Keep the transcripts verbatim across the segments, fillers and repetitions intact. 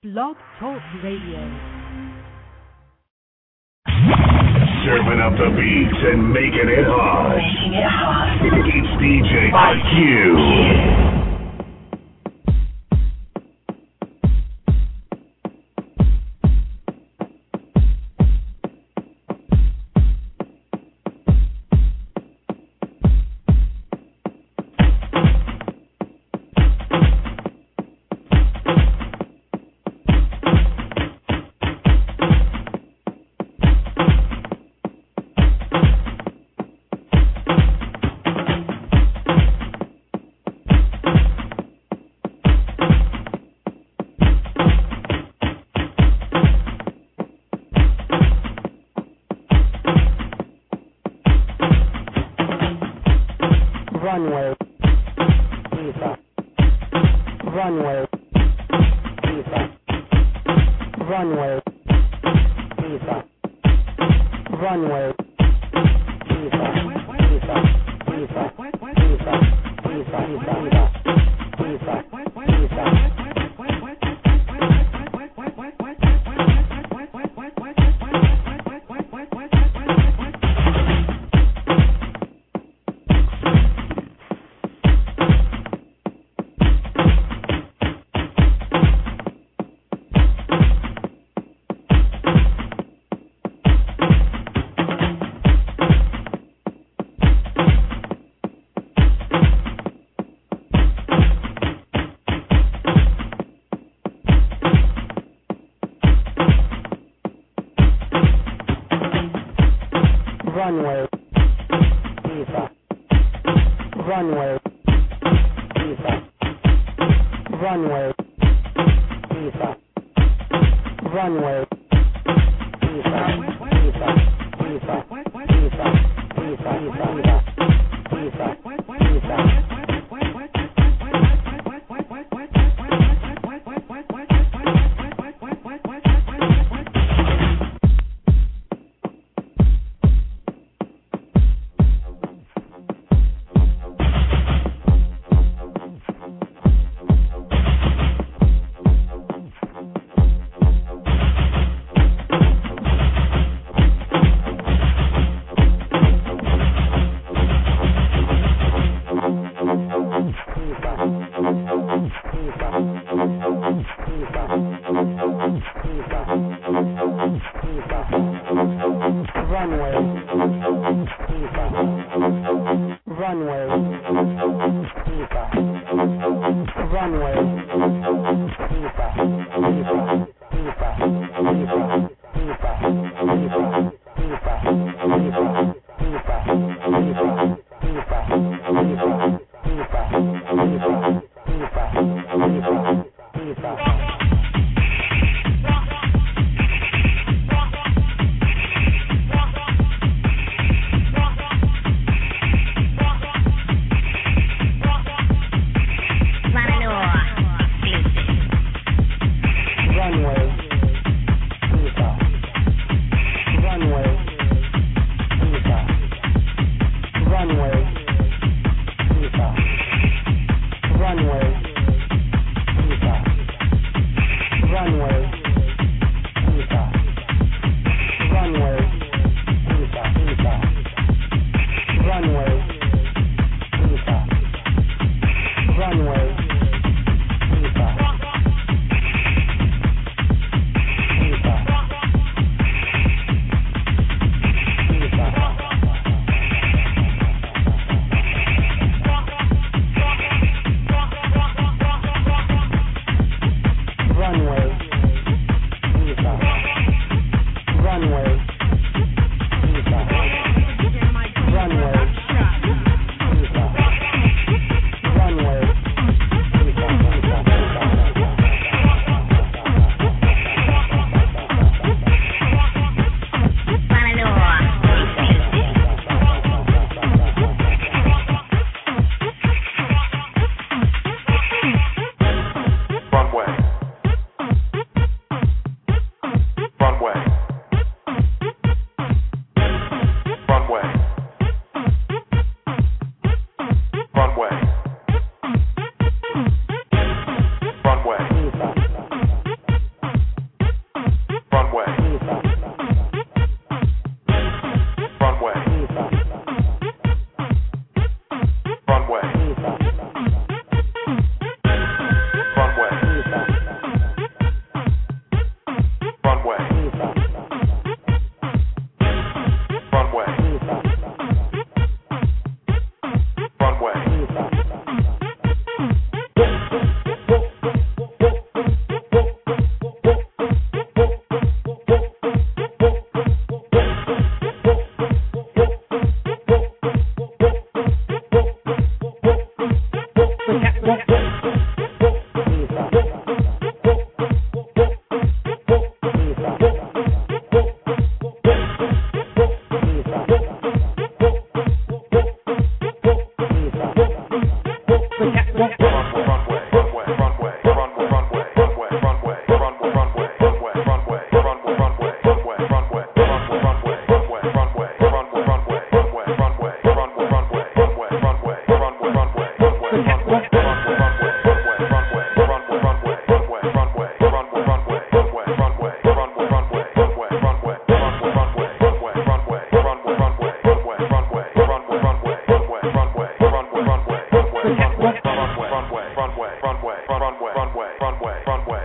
Blog Talk Radio. Serving up the beats and making it hot. Making it hot. It's D J I Q.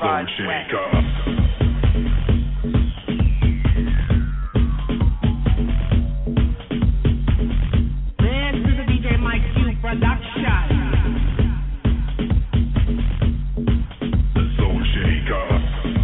Soul Shaker. Dance to the D J Mike Q production. The Soul Shaker.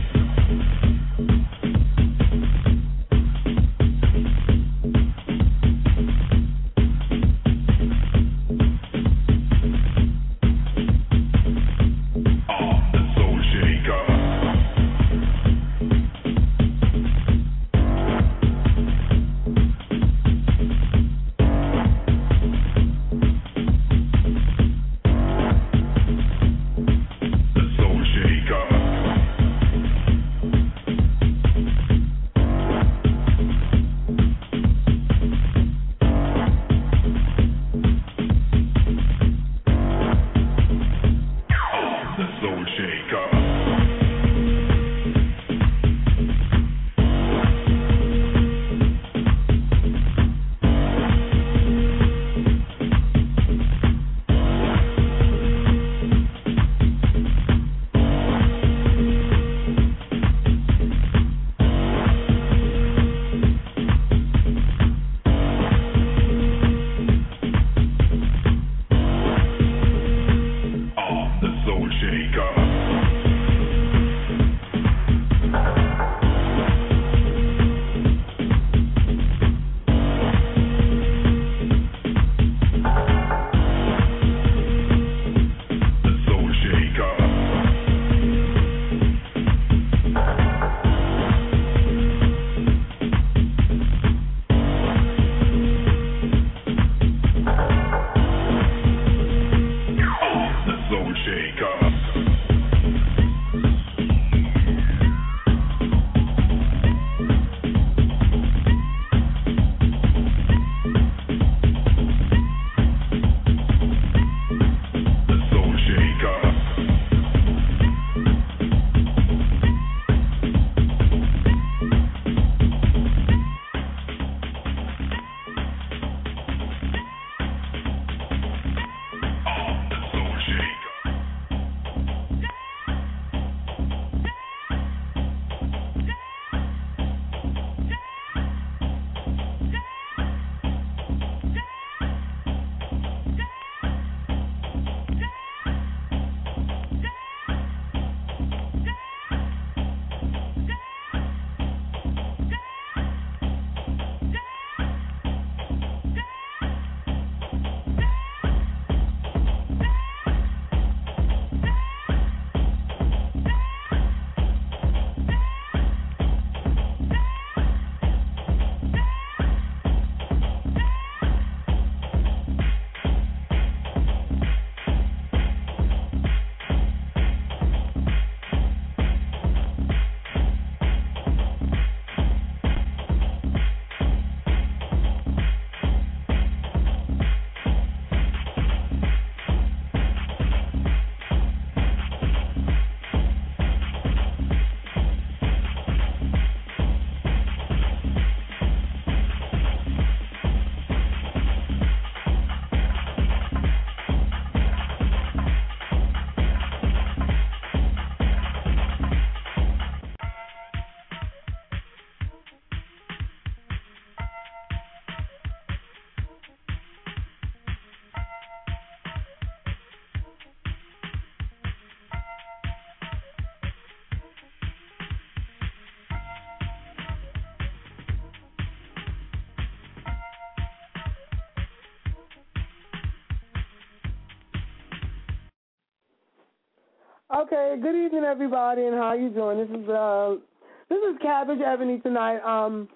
Okay, good evening, everybody, and how you doing? This is uh, this is Cabbage Ebony tonight. Um,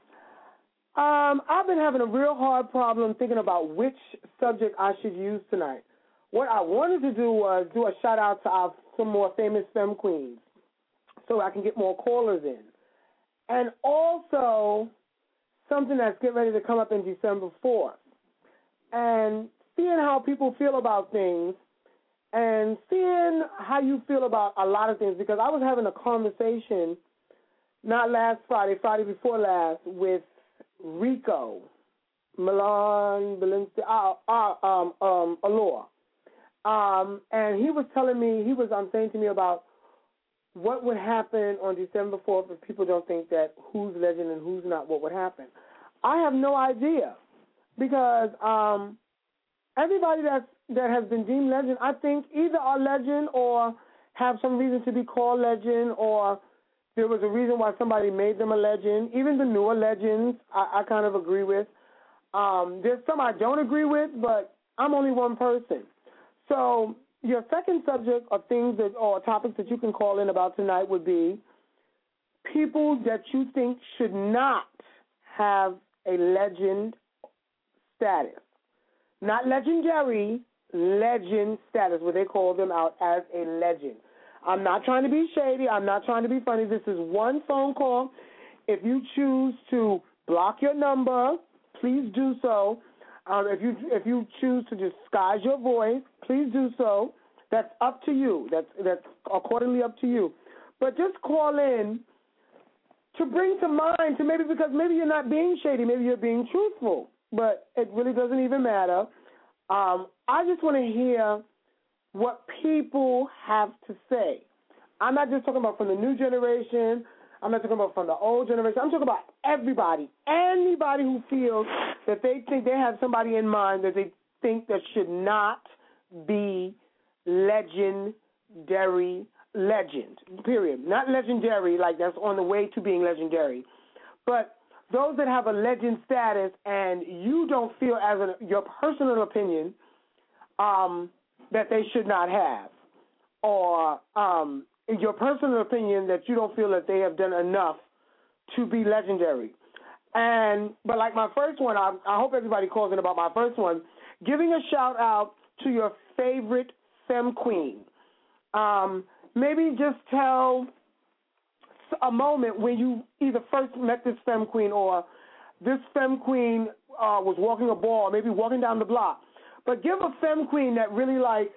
um, I've been having a real hard problem thinking about which subject I should use tonight. What I wanted to do was do a shout out to our some more famous femme queens, so I can get more callers in, and also something that's getting ready to come up in December fourth, and seeing how people feel about things. And seeing how you feel about a lot of things, because I was having a conversation not last Friday, Friday before last, with Rico, Milan, Valencia, uh, uh, um, um, Allure. Um, and he was telling me, he was um, saying to me about what would happen on December fourth if people don't think that who's legend and who's not, what would happen? I have no idea because um, everybody that's, that has been deemed legend, I think either are legend or have some reason to be called legend, or there was a reason why somebody made them a legend. Even the newer legends, I, I kind of agree with. Um, there's some I don't agree with, but I'm only one person. So your second subject of things that, or topics that you can call in about tonight would be people that you think should not have a legend status. Not legendary, legend status, where they call them out as a legend. I'm not trying to be shady. I'm not trying to be funny. This is one phone call. If you choose to block your number, please do so. Um, if you if you choose to disguise your voice, please do so. That's up to you. That's that's accordingly up to you. But just call in to bring to mind, to maybe because maybe you're not being shady, maybe you're being truthful, but it really doesn't even matter. Um, I just want to hear what people have to say. I'm not just talking about from the new generation. I'm not talking about from the old generation. I'm talking about everybody, anybody who feels that they think they have somebody in mind that they think that should not be legendary legend, period. Not legendary, like that's on the way to being legendary. But those that have a legend status and you don't feel as a, your personal opinion um, that they should not have, or um, your personal opinion that you don't feel that they have done enough to be legendary. And but like my first one, I, I hope everybody calls in about my first one, giving a shout out to your favorite femme queen. Um, maybe just tell a moment when you either first met this femme queen or this femme queen uh, was walking a ball, or maybe walking down the block. But give a femme queen that really like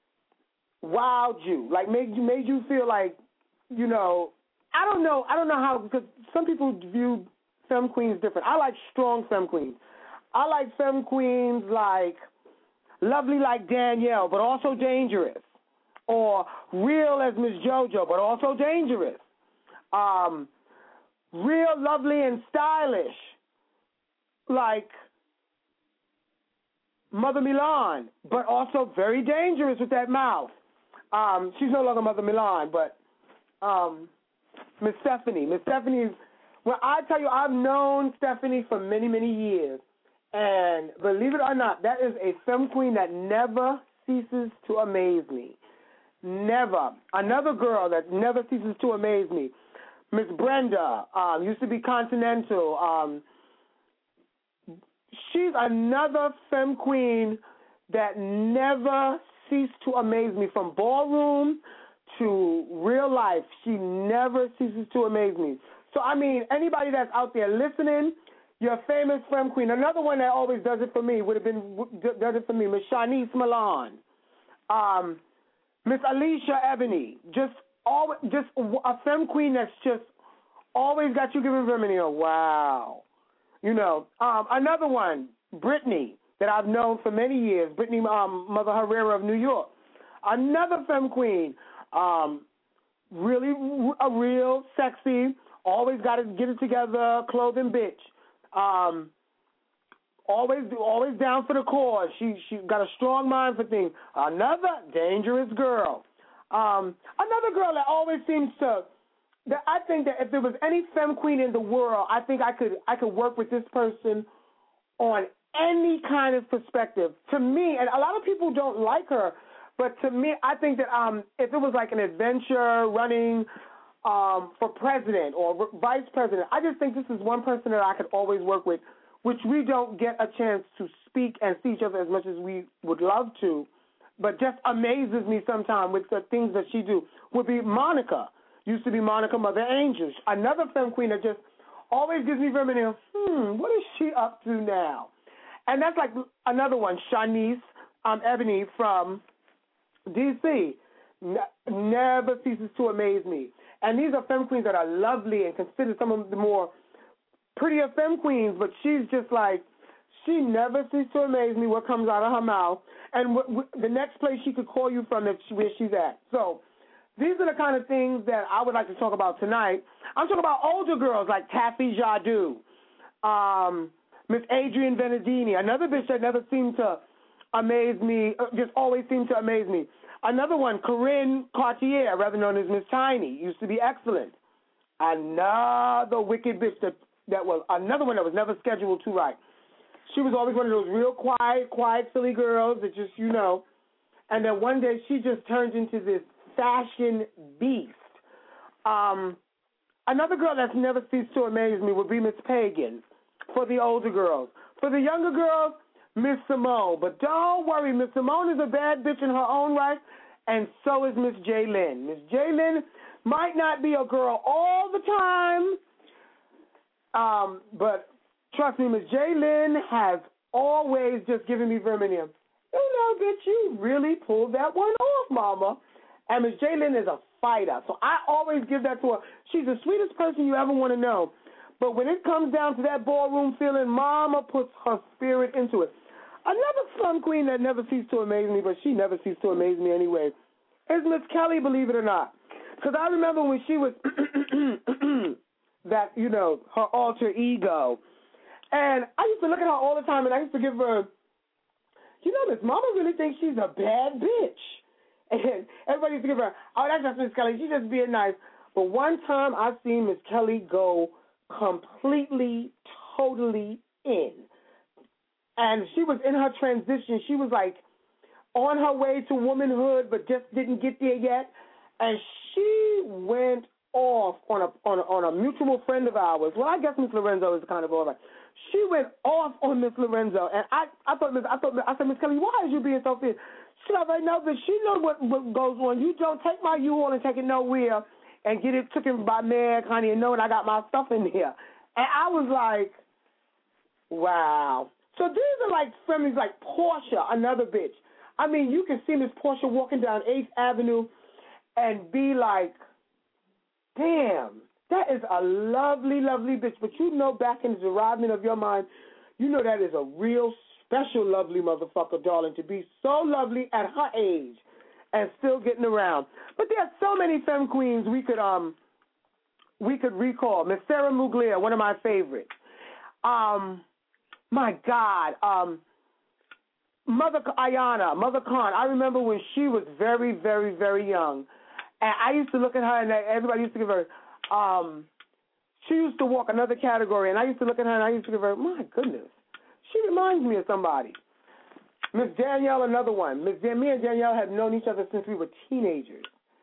wowed you, like made you made you feel like, you know, I don't know, I don't know how, because some people view femme queens different. I like strong femme queens. I like femme queens like lovely like Danielle, but also dangerous, or real as Miss JoJo, but also dangerous. Um, real lovely and stylish, like Mother Milan, but also very dangerous with that mouth. Um, she's no longer Mother Milan, but um, Miss Stephanie. Miss Stephanie, well, I tell you, I've known Stephanie for many, many years, and believe it or not, that is a femme queen that never ceases to amaze me. Never. Another girl that never ceases to amaze me. Miss Brenda, um, used to be Continental. Um, she's another femme queen that never ceased to amaze me. From ballroom to real life, she never ceases to amaze me. So, I mean, anybody that's out there listening, your famous femme queen. Another one that always does it for me would have been does it for me, Miss Shanice Milan, um, Miss Alicia Ebony. Just always, just a femme queen that's just always got you giving Germany a wow. You know, um, another one, Brittany, that I've known for many years, Brittany um, Mother Herrera of New York. Another femme queen, um, really a real sexy, always got to get it together, clothing bitch. Um, always always down for the cause. She she got a strong mind for things. Another dangerous girl. Um, another girl that always seems to, that I think that if there was any femme queen in the world, I think I could I could work with this person on any kind of perspective. To me, and a lot of people don't like her, but to me, I think that um, if it was like an adventure running um, for president or vice president, I just think this is one person that I could always work with, which we don't get a chance to speak and see each other as much as we would love to, but just amazes me sometimes with the things that she do, would be Monica. Used to be Monica Mother Angel. Another femme queen that just always gives me reminiscence, hmm, what is she up to now? And that's like another one, Shanice um, Ebony from D C Ne- never ceases to amaze me. And these are femme queens that are lovely and considered some of the more prettier femme queens, but she's just like, she never ceases to amaze me what comes out of her mouth and w- w- the next place she could call you from if she, where she's at. So these are the kind of things that I would like to talk about tonight. I'm talking about older girls like Taffy Jadu, um, Miss Adrienne Venedini, another bitch that never seemed to amaze me, just always seemed to amaze me. Another one, Corinne Cartier, rather known as Miss Tiny, used to be excellent. Another wicked bitch that, that was, another one that was never scheduled to right. She was always one of those real quiet, quiet, silly girls that just, you know. And then one day she just turned into this fashion beast. Um, another girl that's never ceased to amaze me would be Miss Pagan for the older girls. For the younger girls, Miss Simone. But don't worry, Miss Simone is a bad bitch in her own right, and so is Miss J. Lynn. Miss J. Lynn might not be a girl all the time, um, but trust me, Miss J. Lynn has always just given me verminium. You know, bitch, you really pulled that one off, mama. And Miss J. Lynn is a fighter, so I always give that to her. She's the sweetest person you ever want to know. But when it comes down to that ballroom feeling, mama puts her spirit into it. Another fun queen that never ceased to amaze me, but she never ceased to amaze me anyway, is Miss Kelly, believe it or not. Because I remember when she was that, you know, her alter ego. And I used to look at her all the time, and I used to give her, you know, Miss Mama really thinks she's a bad bitch. And everybody used to give her, oh, that's just Miss Kelly. She's just being nice. But one time I seen Miss Kelly go completely, totally in. And she was in her transition. She was like on her way to womanhood, but just didn't get there yet. And she went off on a on a, on a mutual friend of ours. Well, I guess Miss Lorenzo is kind of all right. She went off on Miss Lorenzo, and I I thought Miss I thought I said Miss Kelly, why is you being so fierce? She was like, no, but she knows what what goes on. You don't take my U-Haul and take it nowhere and get it taken by Meg, honey, and knowing I got my stuff in here. And I was like, wow. So these are like families like Portia, another bitch. I mean, you can see Miss Portia walking down eighth Avenue and be like, damn, that is a lovely, lovely bitch. But you know back in the derivement of your mind, you know that is a real special lovely motherfucker, darling, to be so lovely at her age and still getting around. But there are so many femme queens we could um we could recall. Miss Sarah Muglia, one of my favorites. Um, my God, um, Mother Ayana, Mother Khan. I remember when she was very, very, very young. And I used to look at her, and everybody used to give her, um, she used to walk another category, and I used to look at her, and I used to give her, my goodness, she reminds me of somebody. Miss Danielle, another one. Miss Dan- me and Danielle have known each other since we were teenagers.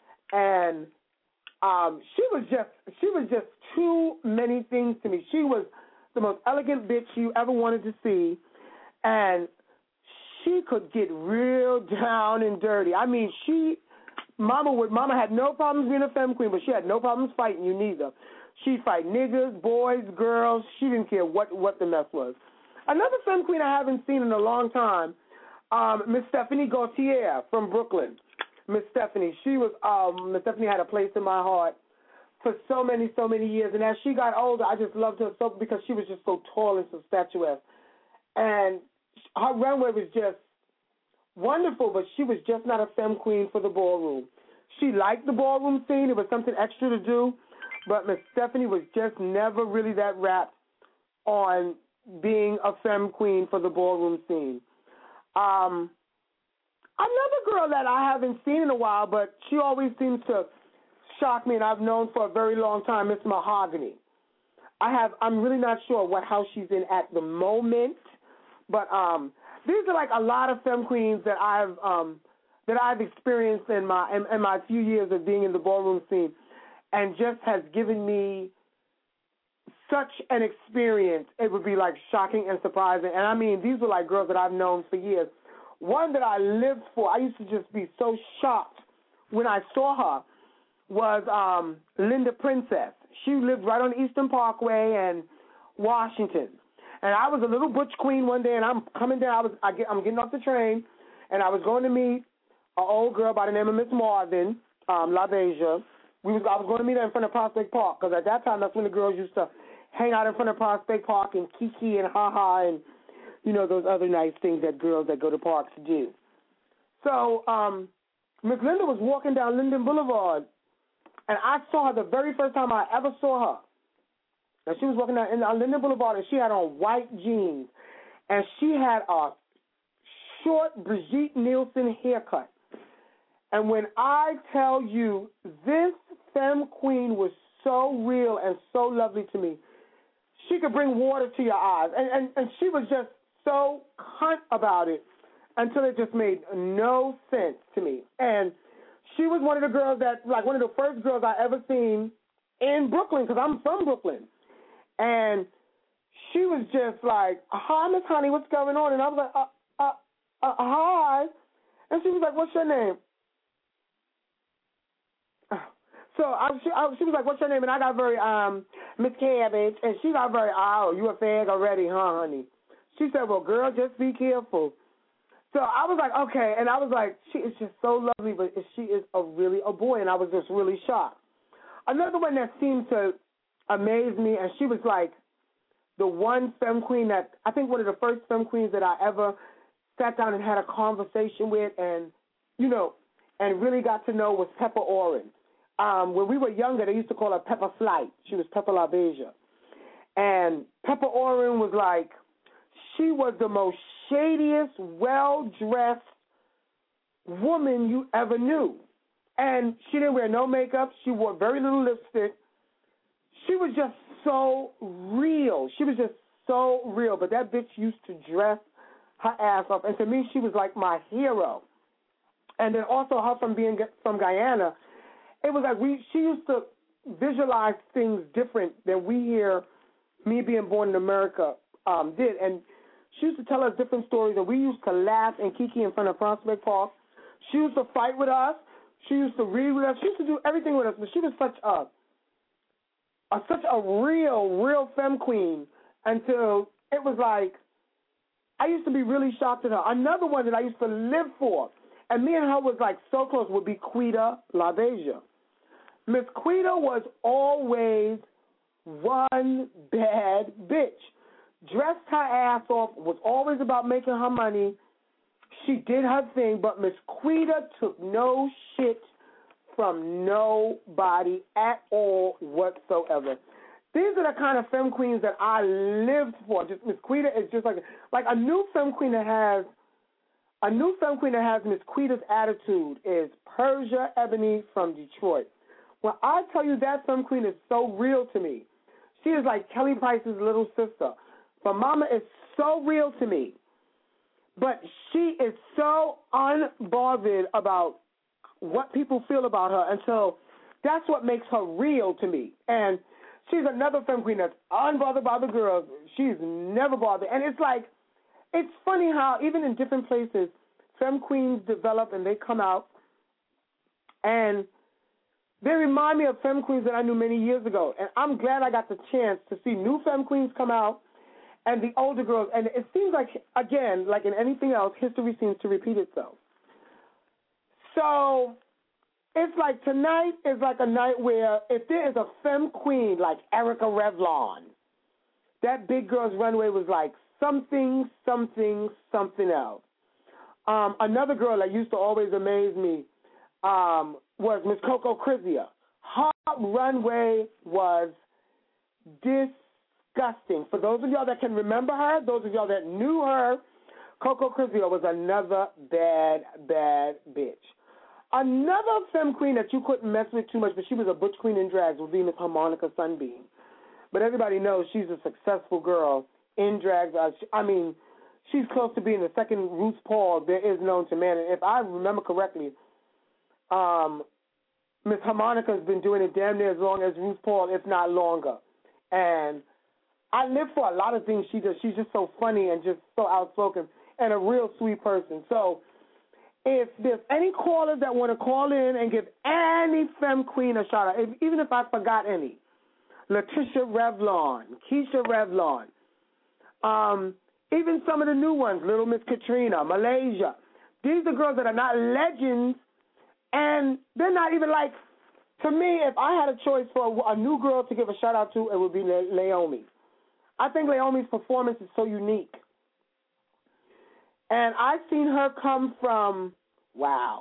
And um, she was just, she was just too many things to me. She was the most elegant bitch you ever wanted to see, and she could get real down and dirty. I mean, she... Mama would. Mama had no problems being a femme queen, but she had no problems fighting you neither. She'd fight niggas, boys, girls. She didn't care what, what the mess was. Another femme queen I haven't seen in a long time, um, Miss Stephanie Gaultier from Brooklyn. Miss Stephanie, she was. Um, Miss Stephanie had a place in my heart for so many, so many years. And as she got older, I just loved her so because she was just so tall and so statuesque, and her runway was just wonderful, but she was just not a femme queen for the ballroom. She liked the ballroom scene. It was something extra to do, but Miss Stephanie was just never really that wrapped on being a femme queen for the ballroom scene. Um, another girl that I haven't seen in a while, but she always seems to shock me, and I've known for a very long time, Miss Mahogany. I have. I'm really not sure what house she's in at the moment, but um. These are like a lot of femme queens that I've um, that I've experienced in my in, in my few years of being in the ballroom scene, and just has given me such an experience. It would be like shocking and surprising. And I mean, these were like girls that I've known for years. One that I lived for, I used to just be so shocked when I saw her, was um, Linda Princess. She lived right on Eastern Parkway and Washington. And I was a little butch queen one day, and I'm coming down. I was, I get, I'm getting off the train, and I was going to meet an old girl by the name of Miss Marvin, um, LaBeija. We was, I was going to meet her in front of Prospect Park, because at that time, that's when the girls used to hang out in front of Prospect Park and kiki and ha-ha and, you know, those other nice things that girls that go to parks do. So um, Miss Linda was walking down Linden Boulevard, and I saw her the very first time I ever saw her. And she was walking down in, on Linden Boulevard, and she had on white jeans, and she had a short Brigitte Nielsen haircut. And when I tell you, this femme queen was so real and so lovely to me. She could bring water to your eyes. And, and, and she was just so cunt about it until it just made no sense to me. And she was one of the girls that, like one of the first girls I ever seen in Brooklyn, because I'm from Brooklyn. And she was just like, hi, Miss Honey, what's going on? And I was like, uh, uh, uh, hi. And she was like, what's your name? So I, she, I, she was like, what's your name? And I got very, um, Miss Cabbage. And she got very, oh, you a fag already, huh, honey? She said, well, girl, just be careful. So I was like, okay. And I was like, she is just so lovely, but she is a really a boy. And I was just really shocked. Another one that seemed to amaze me, and she was like the one femme queen that, I think one of the first femme queens that I ever sat down and had a conversation with and, you know, and really got to know was Pepper Oren. Um, when we were younger, they used to call her Pepper Flight. She was Pepper LaBeija. And Pepper Oren was like, she was the most shadiest, well-dressed woman you ever knew. And she didn't wear no makeup. She wore very little lipstick. She was just so real. She was just so real. But that bitch used to dress her ass off. And to me, she was like my hero. And then also her from being from Guyana, it was like we. She used to visualize things different than we hear me being born in America um, did. And she used to tell us different stories, and we used to laugh and kiki in front of Prospect Park. She used to fight with us. She used to read with us. She used to do everything with us. But she was such a, a such a real, real femme queen until it was like I used to be really shocked at her. Another one that I used to live for, and me and her was like so close, would be Quita LaBeija. Miss Quita was always one bad bitch. Dressed her ass off, was always about making her money. She did her thing, but Miss Quita took no shit from nobody at all whatsoever. These are the kind of femme queens that I lived for. Just Miss Quita is just like like a new femme queen that has a new femme queen that has Miss Quita's attitude is Persia Ebony from Detroit. When I tell you that femme queen is so real to me, she is like Kelly Price's little sister. But Mama is so real to me. But she is so unbothered about what people feel about her until that's what makes her real to me. And she's another femme queen that's unbothered by the girls. She's never bothered. And it's like, it's funny how even in different places, femme queens develop and they come out. And they remind me of femme queens that I knew many years ago. And I'm glad I got the chance to see new femme queens come out and the older girls. And it seems like, again, like in anything else, history seems to repeat itself. So it's like tonight is like a night where if there is a femme queen like Erica Revlon, that Big Girls Runway was like something, something, something else. Um, another girl that used to always amaze me um, was Miss Coco Crizia. Her runway was disgusting. For those of y'all that can remember her, those of y'all that knew her, Coco Crizia was another bad, bad bitch. Another femme queen that you couldn't mess with too much, but she was a butch queen in drag, would be Miss Harmonica Sunbeam. But everybody knows she's a successful girl in drag. I mean, she's close to being the second Ruth Paul there is known to man. And if I remember correctly, um, Miss Harmonica has been doing it damn near as long as Ruth Paul, if not longer. And I live for a lot of things she does. She's just so funny and just so outspoken and a real sweet person. So if there's any callers that want to call in and give any femme queen a shout out, if, even if I forgot any, Letitia Revlon, Keisha Revlon, um, even some of the new ones, Little Miss Katrina, Malaysia. These are girls that are not legends, and they're not even like, to me, if I had a choice for a, a new girl to give a shout out to, it would be Le- Leomi. I think Leomi's performance is so unique. And I've seen her come from, wow,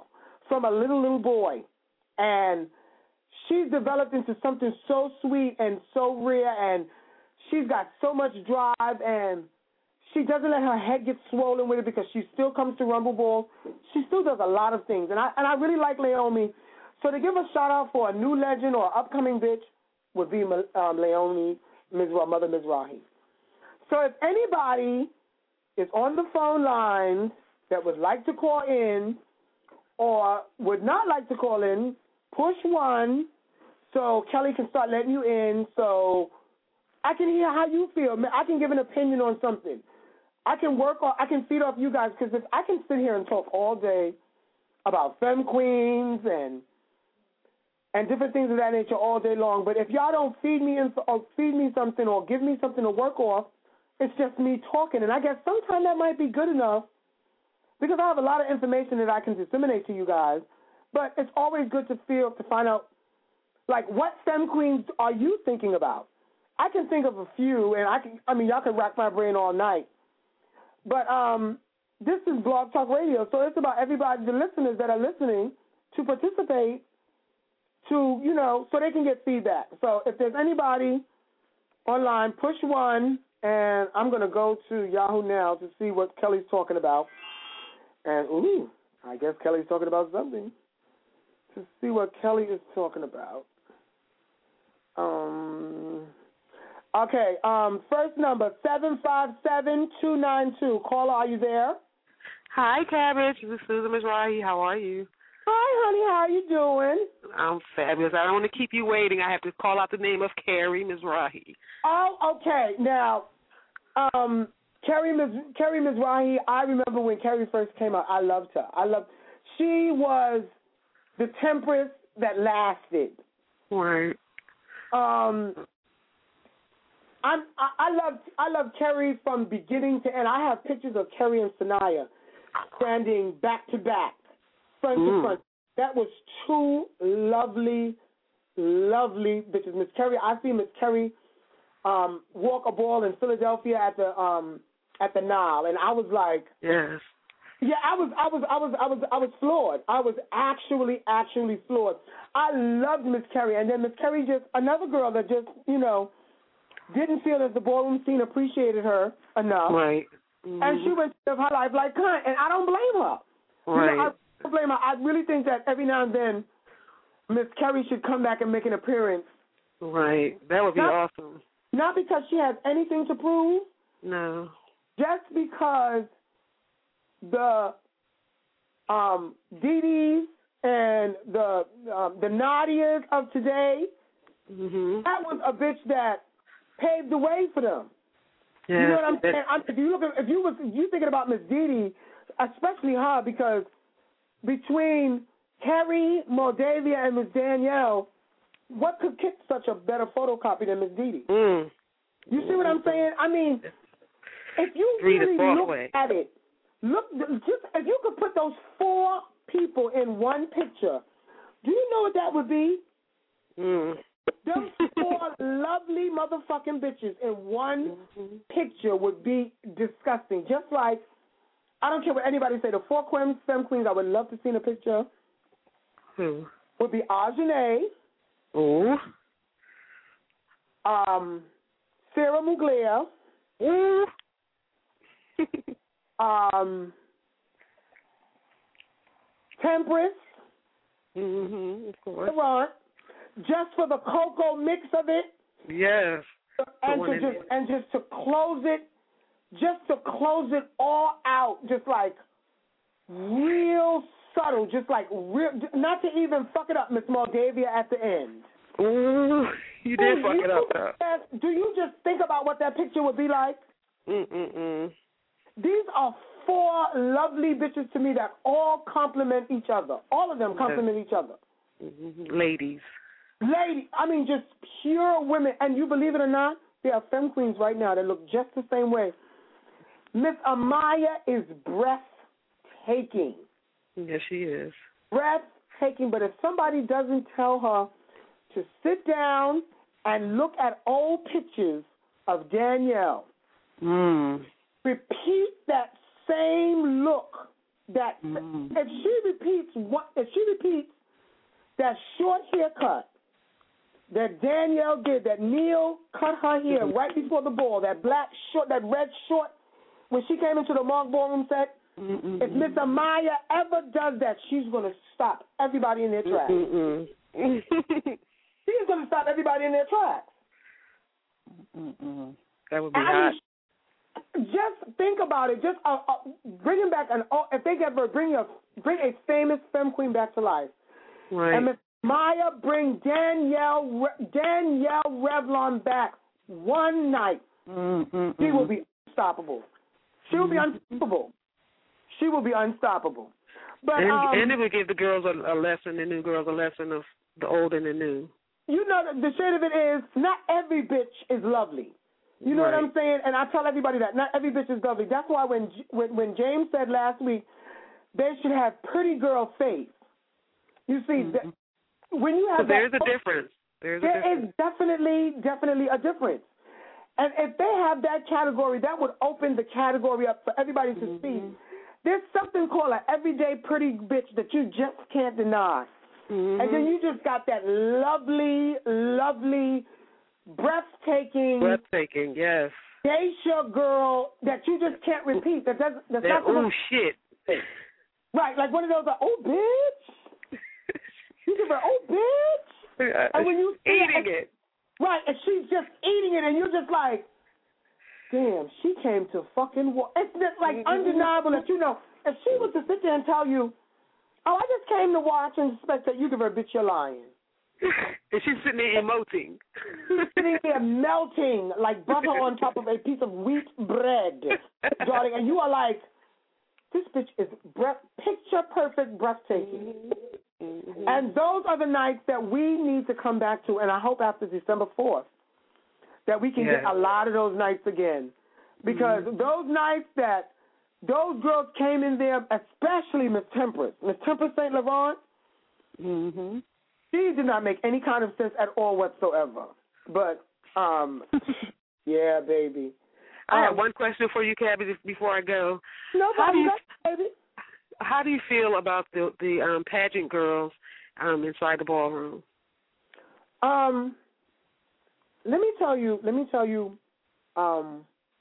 from a little, little boy. And she's developed into something so sweet and so rare, and she's got so much drive, and she doesn't let her head get swollen with it because she still comes to Rumble Balls. She still does a lot of things, and I and I really like Leomi. So to give a shout-out for a new legend or upcoming bitch would be um, Leomi, Mizrahi, Mother Mizrahi. So if anybody is on the phone lines that would like to call in or would not like to call in, push one so Kelly can start letting you in so I can hear how you feel. I can give an opinion on something. I can work on, I can feed off you guys because if I can sit here and talk all day about femme queens and and different things of that nature all day long, but if y'all don't feed me in, or feed me something or give me something to work off, it's just me talking. And I guess sometimes that might be good enough because I have a lot of information that I can disseminate to you guys. But it's always good to feel, to find out, like, what femme queens are you thinking about? I can think of a few, and I can, I mean, y'all can rack my brain all night. But um, this is Blog Talk Radio, so it's about everybody, the listeners that are listening, to participate, to, you know, so they can get feedback. So if there's anybody online, push one, and I'm going to go to Yahoo now to see what Kelly's talking about. And, ooh, I guess Kelly's talking about something. To see what Kelly is talking about. Um, okay, um, first number, seven five seven, two nine two. Caller, are you there? Hi, Cabbage. This is Susan Mizrahi. How are you? Hi, honey. How are you doing? I'm fabulous. I don't want to keep you waiting. I have to call out the name of Carrie Mizrahi. Oh, okay. Now, um, Carrie, Miz, Carrie Mizrahi, I remember when Carrie first came out, I loved her. I loved She was the temperance that lasted. Right. Um, I'm, I, I love I love Carrie from beginning to end. I have pictures of Carrie and Sanaya standing back to back, front mm. to front. That was two lovely, lovely bitches. Miss Carrie, I see Miss Carrie um, walk a ball in Philadelphia at the um, at the Nile, and I was like, yes. Yeah, I was, I was, I was, I was, I was floored. I was actually, actually floored. I loved Miss Carrie, and then Miss Carrie just another girl that just, you know, didn't feel that the ballroom scene appreciated her enough, right? Mm-hmm. And she went to live her life like cunt, and I don't blame her. Right. You know, I don't blame her. I really think that every now and then Miss Carrie should come back and make an appearance. Right. That would be not, awesome. Not because she has anything to prove. No. Just because the um, Dee Dee's and the um, the Nadias of today, mm-hmm. that was a bitch that paved the way for them. Yes. You know what I'm saying? I'm, if you look at, if you was if you thinking about Miss Dee Dee, especially her, because between Carrie, Moldavia, and Miss Danielle, what could kick such a better photocopy than Miss Dee Dee? Mm. You see what I'm saying? I mean, if you Read really it look way. at it, look just if you could put those four people in one picture, do you know what that would be? Mm. Those four lovely motherfucking bitches in one mm-hmm. picture would be disgusting. Just like, I don't care what anybody say, the four queens, femme queens I would love to see in a picture Who? would be Ajane, Oh. um, Sarah Mugler, Ooh. um, Temperance, mm-hmm, of course. Laurent, just for the cocoa mix of it. Yes. And to just it. and just to close it, just to close it all out, just like real subtle, just like real, not to even fuck it up, Miss Moldavia at the end. Ooh, you did do fuck you, it up, though. Do you just think about what that picture would be like? Mm-mm-mm. These are four lovely bitches to me that all complement each other. All of them complement each other. Mm-hmm. Ladies. Lady, I mean, just pure women. And you believe it or not, there are femme queens right now that look just the same way. Miss Amaya is breathtaking. Yes, she is. Breathtaking. But if somebody doesn't tell her to sit down and look at old pictures of Danielle, mm. repeat that same look that Mm. if she repeats what if she repeats that short haircut that Danielle did, that Neil cut her hair Mm-hmm. right before the ball, that black short, that red short, when she came into the Monk Ballroom set, Mm-mm. if Miss Amaya ever does that, she's going to stop everybody in their tracks. Mm-mm. She's going to stop everybody in their tracks. Mm-mm. That would be I hot. mean, just think about it. Just uh, uh, bringing back an oh, if they ever bring a bring a famous femme queen back to life, Right. and Miss Maya bring Danielle Danielle Revlon back one night, Mm-mm. she will be unstoppable. She will be unstoppable. She will be unstoppable. But and, um, and it would give the girls a, a lesson, the new girls a lesson of the old and the new. you know, the shade of it is not every bitch is lovely. You know Right. what I'm saying? And I tell everybody that not every bitch is lovely. That's why when when, when James said last week they should have pretty girl face. You see, Mm-hmm. that, when you So have there's that, a difference. There's a there difference. is definitely definitely a difference. And if they have that category, that would open the category up for everybody to Mm-hmm. see. There's something called an everyday pretty bitch that you just can't deny. Mm-hmm. And then you just got that lovely, lovely, breathtaking, Breathtaking, yes. geisha girl that you just can't repeat. That doesn't. That's That, not oh, supposed- shit. right, like one of those. Like, oh, bitch. You give her, oh, bitch. And when you see Eating it, it. right, and she's just eating it, and you're just like, damn, she came to fucking war. It's just like Mm-hmm. undeniable that you know. If she was to sit there and tell you, oh, I just came to watch and suspect that you give her a bitch, you're lying. And she's sitting there emoting. She's sitting there melting like butter on top of a piece of wheat bread, darling, and you are like, this bitch is breath, picture perfect, breathtaking. Mm-hmm. And those are the nights that we need to come back to, and I hope after December fourth that we can Yeah. get a lot of those nights again. Because Mm-hmm. those nights that those girls came in there, especially Miss Temperance, Miss Temperance Saint Laurent, Mm-hmm. she did not make any kind of sense at all whatsoever. But, um, yeah, baby. I have Um, one question for you, Cabbage, before I go. No How do problem, you baby. how do you feel about the the um, pageant girls um, inside the ballroom? Um, let me tell you, let me tell you, um,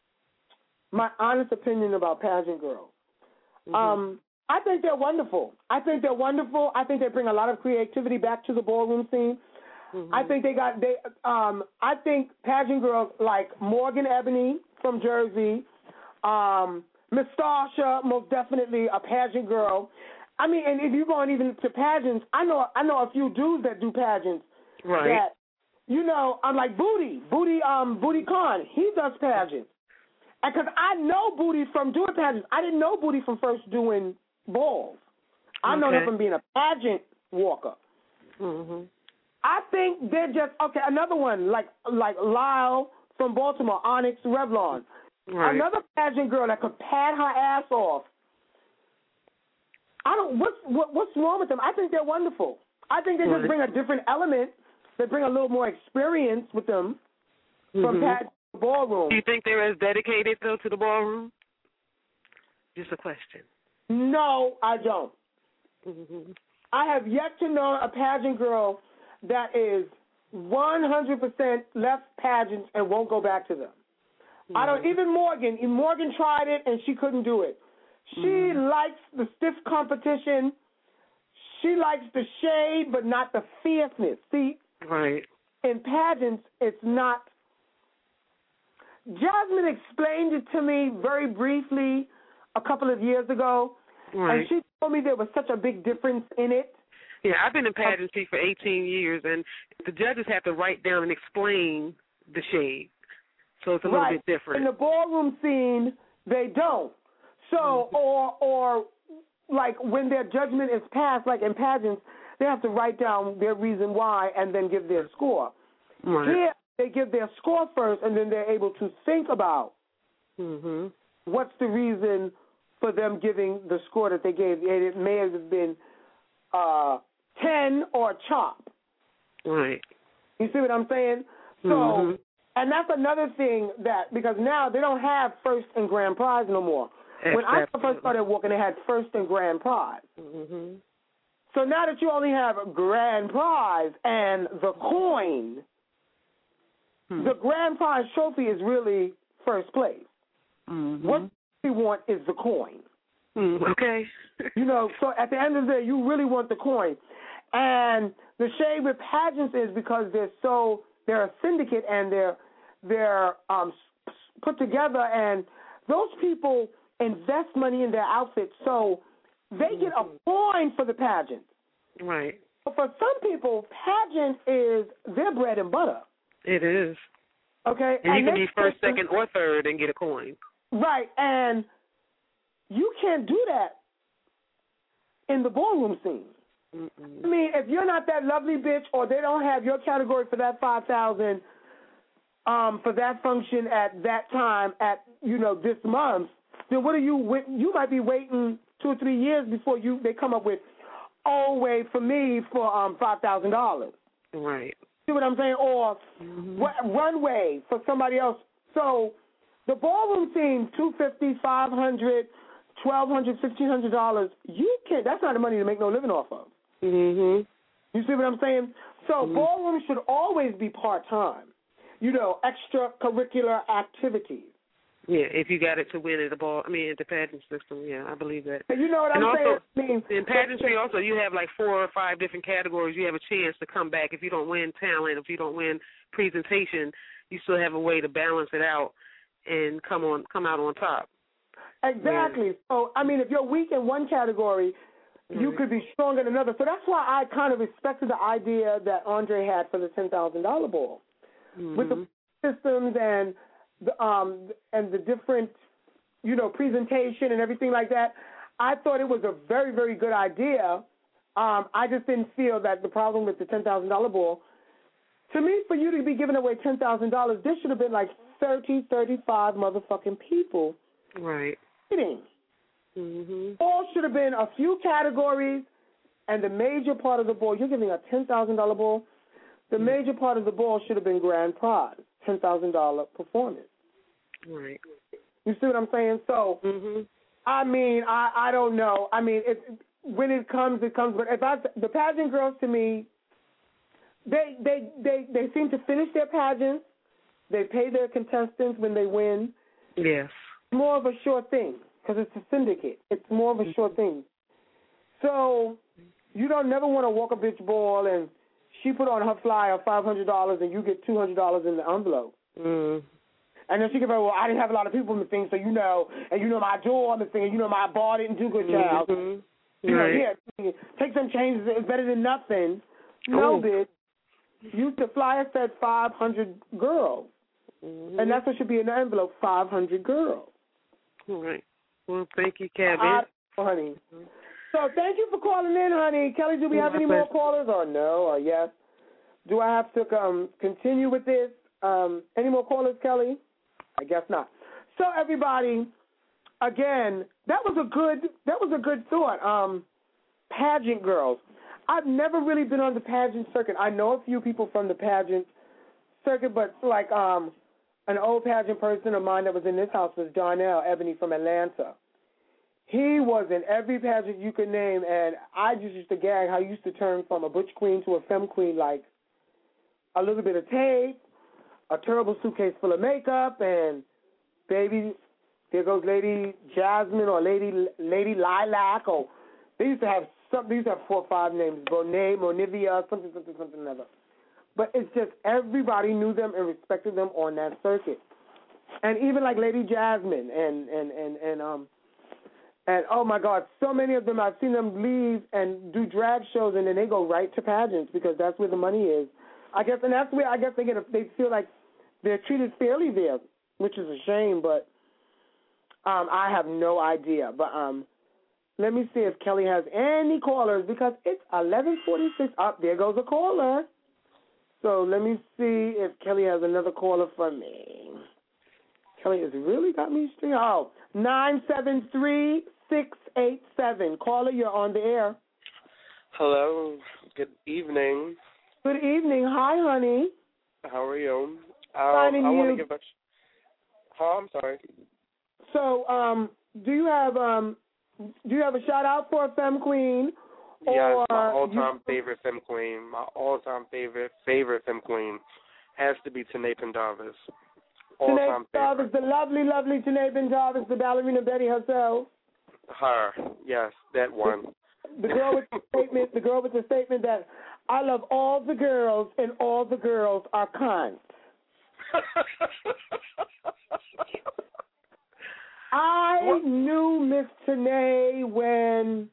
my honest opinion about pageant girls. Mm-hmm. Um, I think they're wonderful. I think they're wonderful. I think they bring a lot of creativity back to the ballroom scene. Mm-hmm. I think they got they. Um, I think pageant girls like Morgan Ebony from Jersey, um, Miss Starsha, most definitely a pageant girl. I mean, and if you're going even to pageants, I know I know a few dudes that do pageants. Right. That, you know, I'm like Booty, Booty, um, Booty Khan. He does pageants, and because I know Booty from doing pageants, I didn't know Booty from first doing balls. I know Okay. him from being a pageant walker. Mm-hmm. I think they're just okay. Another one like like Lyle from Baltimore, Onyx Revlon. Right. Another pageant girl that could pad her ass off. I don't. What's what, what's wrong with them? I think they're wonderful. I think they Right. just bring a different element. They bring a little more experience with them from Mhm. pageant to ballroom. Do you think they're as dedicated though to the ballroom? Just a question. No, I don't. Mm-hmm. I have yet to know a pageant girl that is one hundred percent left pageants and won't go back to them. Mm-hmm. I don't, even Morgan, Morgan tried it and she couldn't do it. She mm-hmm. likes the stiff competition. She likes the shade, but not the fierceness. See, right. in pageants, it's not. Jasmine explained it to me very briefly a couple of years ago, right. and she told me there was such a big difference in it. Yeah, I've been in pageantry for eighteen years, and the judges have to write down and explain the shade, so it's a right. little bit different. In the ballroom scene, they don't. So, mm-hmm. or or like when their judgment is passed, like in pageants, they have to write down their reason why and then give their score. Right. Here, they give their score first, and then they're able to think about mm-hmm. what's the reason for them giving the score that they gave. It may have been uh, ten or chop. Right. You see what I'm saying? So, mm-hmm. and that's another thing that, because now they don't have first and grand prize no more. When I first started walking, they had first and grand prize. Mm-hmm. So now that you only have a grand prize and the coin, hmm. the grand prize trophy is really first place. Mm-hmm. What we want is the coin. Mm, okay. You know, so at the end of the day, you really want the coin. And the shade with pageants is because they're so, they're a syndicate and they're, they're um, put together, and those people invest money in their outfits, so they get a coin for the pageant. Right. But for some people, pageant is their bread and butter. It is. Okay? And, and you can be first, person, second, or third and get a coin. Right, and you can't do that in the ballroom scene. Mm-mm. I mean, if you're not that lovely bitch, or they don't have your category for that five thousand um, for that function at that time at, you know, this month, then what are you, you might be waiting two or three years before you they come up with, oh, wait, for me for um, five thousand dollars. Right. See what I'm saying? Or mm-hmm. runway for somebody else. So the ballroom scene, two hundred fifty dollars, five hundred dollars, twelve hundred dollars, fifteen hundred dollars, you can't, that's not the money to make no living off of. Mm-hmm. You see what I'm saying? So mm-hmm. ballroom should always be part-time, you know, extracurricular activities. Yeah, if you got it to win at the ball, I mean, at the pageant system, yeah, I believe that. And you know what and I'm also, saying? I mean, in pageantry also, you have like four or five different categories. You have a chance to come back. If you don't win talent, if you don't win presentation, you still have a way to balance it out and come on, come out on top. Exactly. Yeah. So, I mean, if you're weak in one category, mm-hmm. you could be strong in another. So that's why I kind of respected the idea that Andre had for the ten thousand dollars ball. Mm-hmm. With the systems and the, um, and the different, you know, presentation and everything like that, I thought it was a very, very good idea. Um, I just didn't feel that the problem with the ten thousand dollars ball, to me, for you to be giving away ten thousand dollars, there should have been like thirty, thirty-five motherfucking people. Right. Sitting. Mm-hmm. All should have been a few categories, and the major part of the ball, you're giving a ten thousand dollars ball, the mm-hmm. major part of the ball should have been grand prize, ten thousand dollars performance. Right. You see what I'm saying? So, mm-hmm. I mean, I, I don't know. I mean, it, when it comes, it comes. But if I, the pageant girls, to me, they, they, they, they seem to finish their pageants. They pay their contestants when they win. Yes. It's more of a sure thing because it's a syndicate. It's more of a sure thing. So you don't never want to walk a bitch ball and she put on her flyer five hundred dollars and you get two hundred dollars in the envelope. Mm. And then she can say, well, I didn't have a lot of people in the thing, so you know, and you know my door on the thing, and you know my bar didn't do good, child. Mm-hmm. You right. know, here, take some changes. It's better than nothing. No, Ooh. bitch. You, the flyer said five hundred girls. Mm-hmm. And that's what should be in the envelope, five hundred girls. All right. Well, thank you, Kevin. I, honey. Mm-hmm. So thank you for calling in, honey. Kelly, do we have any more callers or no or yes? Do I have to um, continue with this? Um, any more callers, Kelly? I guess not. So everybody, again, that was a good that was a good thought. Um, pageant girls. I've never really been on the pageant circuit. I know a few people from the pageant circuit, but like um, an old pageant person of mine that was in this house was Darnell Ebony from Atlanta. He was in every pageant you could name, and I just used to gag how he used to turn from a butch queen to a femme queen like a little bit of tape, a terrible suitcase full of makeup, and baby, there goes Lady Jasmine or Lady Lady Lilac, or they used to have some. They used to have four or five names: Bonet, Monivia, something, something, something, another. But it's just everybody knew them and respected them on that circuit, and even like Lady Jasmine and and and and um and oh my God, so many of them I've seen them leave and do drag shows, and then they go right to pageants because that's where the money is. I guess, and that's where I guess they get. A, they feel like they're treated fairly there, which is a shame. But um, I have no idea. But um, let me see if Kelly has any callers because it's eleven forty-six. Up oh, there goes a caller. So let me see if Kelly has another caller for me. Kelly has really got me straight. Oh, nine seven three six eight seven. Caller, you're on the air. Hello. Good evening. Good evening. Hi, honey. How are you? Um, Fine, and I you? want to give a. Oh, I'm sorry. So, um, do you have um do you have a shout out for a femme queen? Yes, or my all-time you, favorite femme queen. My all-time favorite favorite femme queen has to be Tanae Pendarvis. All-time Tanae Pendarvis, favorite. the lovely, lovely Tanae Pendarvis, the ballerina Betty herself. Her, yes, that one. The girl with the statement, the girl with the statement that I love all the girls and all the girls are kind. I what? knew Miss Tanae when,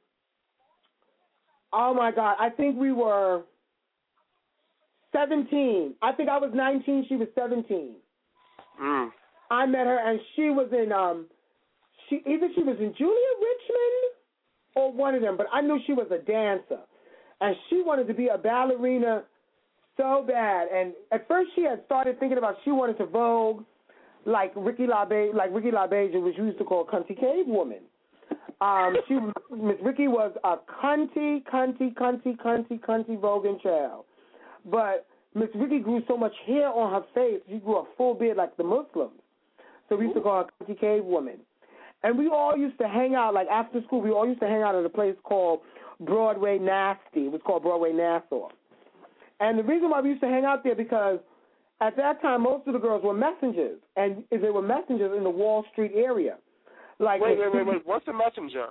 oh my God, I think we were seventeen. I think I was nineteen, she was seventeen. Mm. I met her and she was in, um, she either she was in Julia Richmond or one of them, but I knew she was a dancer. And she wanted to be a ballerina so bad. And at first she had started thinking about she wanted to vogue like Ricky LaBeija, like Ricky LaBeija, which we used to call Cunty Cave Woman. Um, she, Miss Ricky was a cunty, cunty, cunty, cunty, cunty voguing child. But Miss Ricky grew so much hair on her face, she grew a full beard like the Muslims. So we used to call her Cunty Cave Woman. And we all used to hang out, like after school, we all used to hang out at a place called Broadway Nasty. It was called Broadway Nassau. And the reason why we used to hang out there because at that time most of the girls were messengers, and they were messengers in the Wall Street area. Like wait, wait, wait, wait. What's a messenger?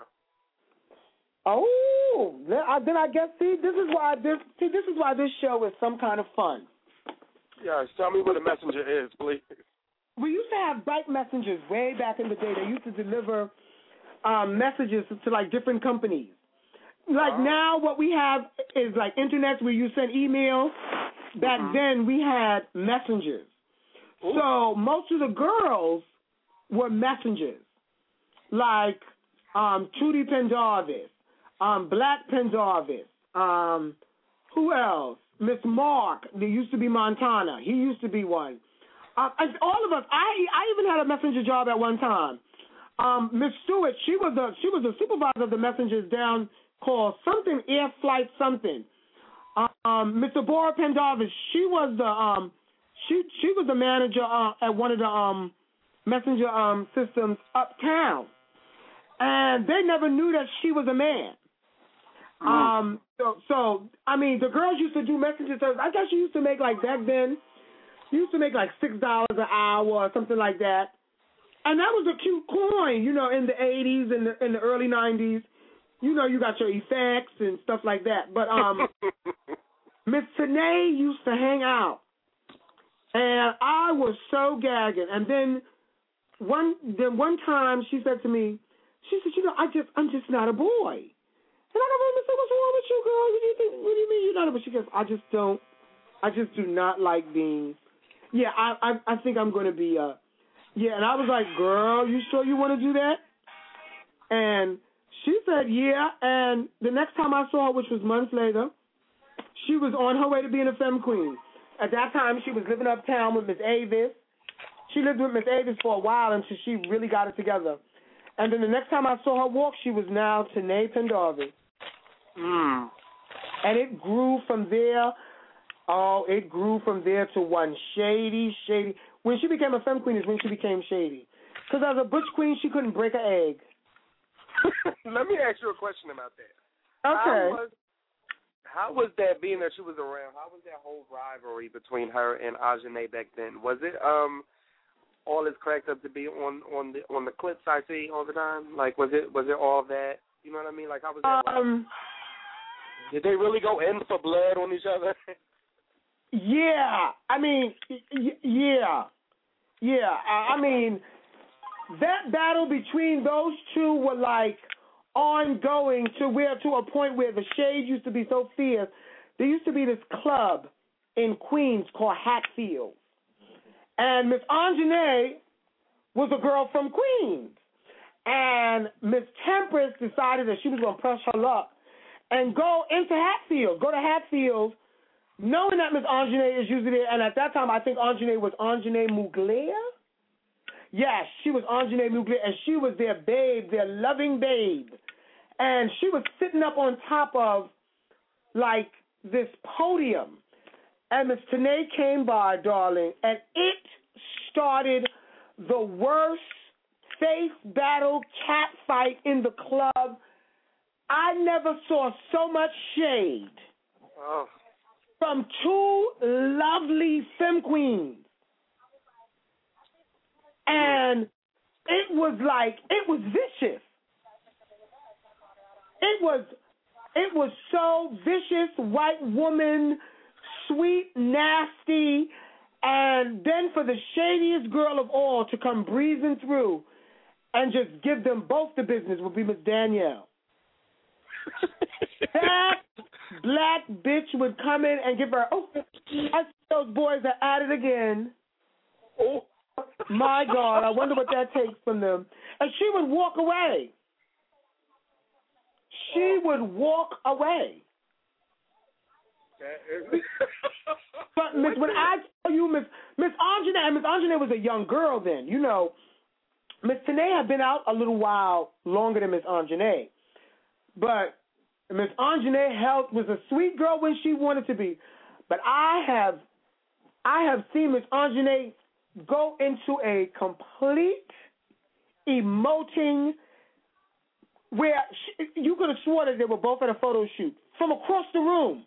Oh, then I, then I guess see this is why this see this is why this show is some kind of fun. Yes, tell me what a messenger is, please. We used to have bike messengers way back in the day. They used to deliver um, messages to, to like different companies. Like uh-huh. Now, what we have is like internet where you send emails. Back mm-hmm. then, we had messengers. Ooh. So most of the girls were messengers, like um, Trudy Pendarvis, um, Black Pendarvis. Um, who else? Miss Mark. There used to be Montana. He used to be one. Uh, all of us. I I even had a messenger job at one time. Um, Miss Stewart. She was the she was the supervisor of the messengers down called something Air Flight something. Um, Mister Bora Pendarvis. She was the um she she was the manager uh, at one of the um messenger um systems uptown, and they never knew that she was a man. Mm. Um. So so I mean the girls used to do messenger service. I guess she used to make like back then. You used to make like six dollars an hour or something like that, and that was a cute coin, you know, in the eighties and the in the early nineties. You know, you got your effects and stuff like that. But um, Miss Tanae used to hang out, and I was so gagging. And then one then one time she said to me, she said, you know, I just I'm just not a boy. And I don't understand what's wrong with you, girl. What do you think? What do you mean you're not a boy? She goes, I just don't. I just do not like being. Yeah, I, I I think I'm going to be, uh, yeah, and I was like, girl, you sure you want to do that? And she said, yeah, and the next time I saw her, which was months later, she was on her way to being a femme queen. At that time, she was living uptown with Miss Avis. She lived with Miss Avis for a while until she really got it together. And then the next time I saw her walk, she was now Tanae Pendarvis. Mm. And it grew from there. Oh, it grew from there to one shady, shady. When she became a femme queen is when she became shady. Because as a butch queen, she couldn't break an egg. Let me ask you a question about that. Okay. How was, how was that, being that she was around, how was that whole rivalry between her and Ajane back then? Was it um all it's cracked up to be on, on the on the clips I see all the time? Like, was it was it all that? You know what I mean? Like, how was that? Um, Did they really go in for blood on each other? Yeah, I mean, y- yeah, yeah. I, I mean, that battle between those two were like ongoing to where to a point where the shade used to be so fierce. There used to be this club in Queens called Hatfield, and Miss Anjanae was a girl from Queens, and Miss Temperance decided that she was going to press her luck and go into Hatfield, go to Hatfield. Knowing that Miss Anjanae is usually there, and at that time I think Anjanae was Anjanae Mugler. Yes, she was Anjanae Mugler, and she was their babe, their loving babe. And she was sitting up on top of, like, this podium. And Miss Tanae came by, darling, and it started the worst face battle, cat fight in the club. I never saw so much shade Oh. from two lovely femme queens. And it was like, it was vicious. It was, it was so vicious, white woman, sweet, nasty, and then for the shadiest girl of all to come breezing through and just give them both the business would be Miss Danielle. That black bitch would come in and give her, oh, I see those boys are at it again. Oh. My God, I wonder what that takes from them. And she would walk away. She would walk away. But Miss, when I tell you, Miss Miss Anjanae, and Miss Anjanae was a young girl then. You know, Miss Tanae had been out a little while longer than Miss Anjanae, but Miss Anjanae held was a sweet girl when she wanted to be. But I have, I have seen Miss Anjanae go into a complete emoting where she, you could have sworn that they were both at a photo shoot from across the room.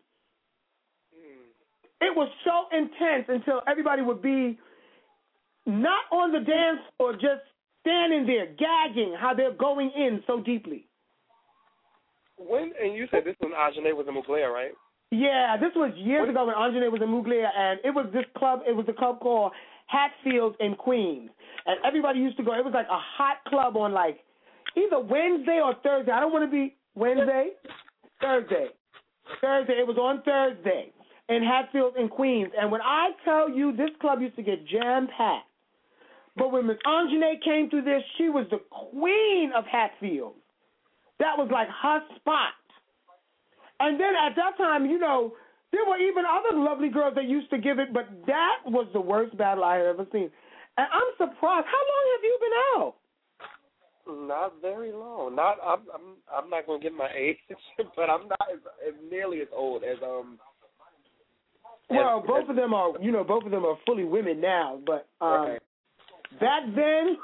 It was so intense until everybody would be not on the dance floor, just standing there gagging how they're going in so deeply. When and you said this when Anjanae was in Mugler, right? Yeah, this was years what? ago when Anjanae was in Mugler, and it was this club. It was a club called Hatfield in Queens, and everybody used to go. It was like a hot club on like either Wednesday or Thursday. I don't want to be Wednesday, Thursday, Thursday. It was on Thursday in Hatfield in Queens, and when I tell you this club used to get jam packed, but when Miss Anjanae came through this, she was the queen of Hatfield. That was like her spot. And then at that time, you know, there were even other lovely girls that used to give it, but that was the worst battle I had ever seen. And I'm surprised. How long have you been out? Not very long. Not I'm I'm I'm not gonna get my age, but I'm not as, as nearly as old as um. Well, as, both as, of them are, you know, both of them are fully women now. But um, right. back then,